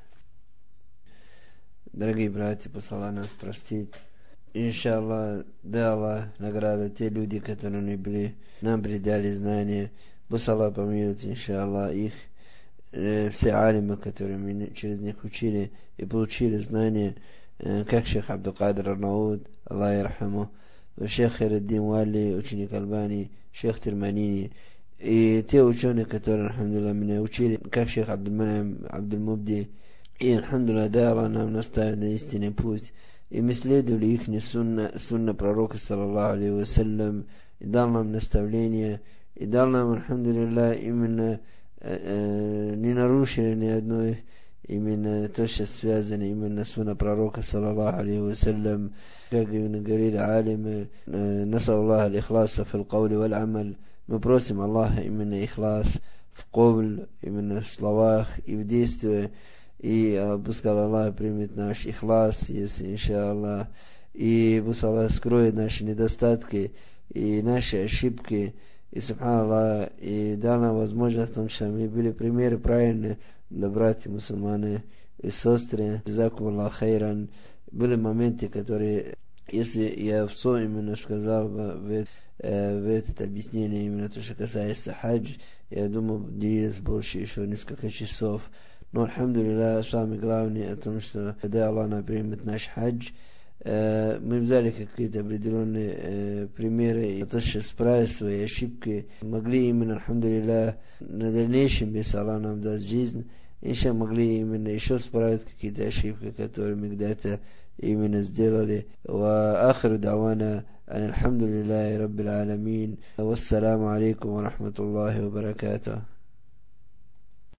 Дорогие братья, пусть Аллах нас простит. Иншаллах, да Аллах награда те люди, которые не были, нам передали знания. Пусть Аллах помилует, иншаллах, их, все алимы, которые мы через них учили и получили знания, как шейх Абдул-Кадир Арнауд, Аллах ярхаму, шейх Хайреддин Уалли, ученик Альбани, шейх Тирманини, и те ученые, которые, алхамдулилlah, меня учили, как шейх Абдул-Мубди, и, алхамдулилlah, да, Аллах нам наставит на истинный путь, и мы следовали их сунна пророка, саллаллаху алейхи вассалям, и дал нам наставление, и дал нам, алхамдулилlah, именно не нарушили ни одной именно то, что связано именно с сунна пророка, саллаллаху алейхи вассалям, как именно говорили алимы, насал Аллах аль-ихласа фил каули валь амаль, Мы просим Аллаха именно ихлас в ковль, именно в словах и в действии. И пускай Аллах примет наш ихлас, если иншаллах. И пускай Аллах скроет наши недостатки и наши ошибки. И субханаллах, и дал нам возможность в том, что мы были примеры правильные для братьев мусульманы и сестры. Джазакум Аллах хайран. Были моменты, которые, если я все именно сказал в это объяснение, именно то, что касается хадж, я думаю, длилось больше еще несколько часов. Но, альхамдулилля, самое главное о том, что когда Аллах нам примет наш хадж, мы взяли какие-то определенные примеры, и то, что исправили свои ошибки, могли именно, альхамдулилля, на дальнейшем, если Аллах нам даст жизнь, еще могли именно еще исправить какие-то ошибки, которые мы когда-то именно сделали. Ва ахиру давана ан альхамдулиллахи раббил аламин. Вассаламу алейкум ва рахматуллахи ва баракатух.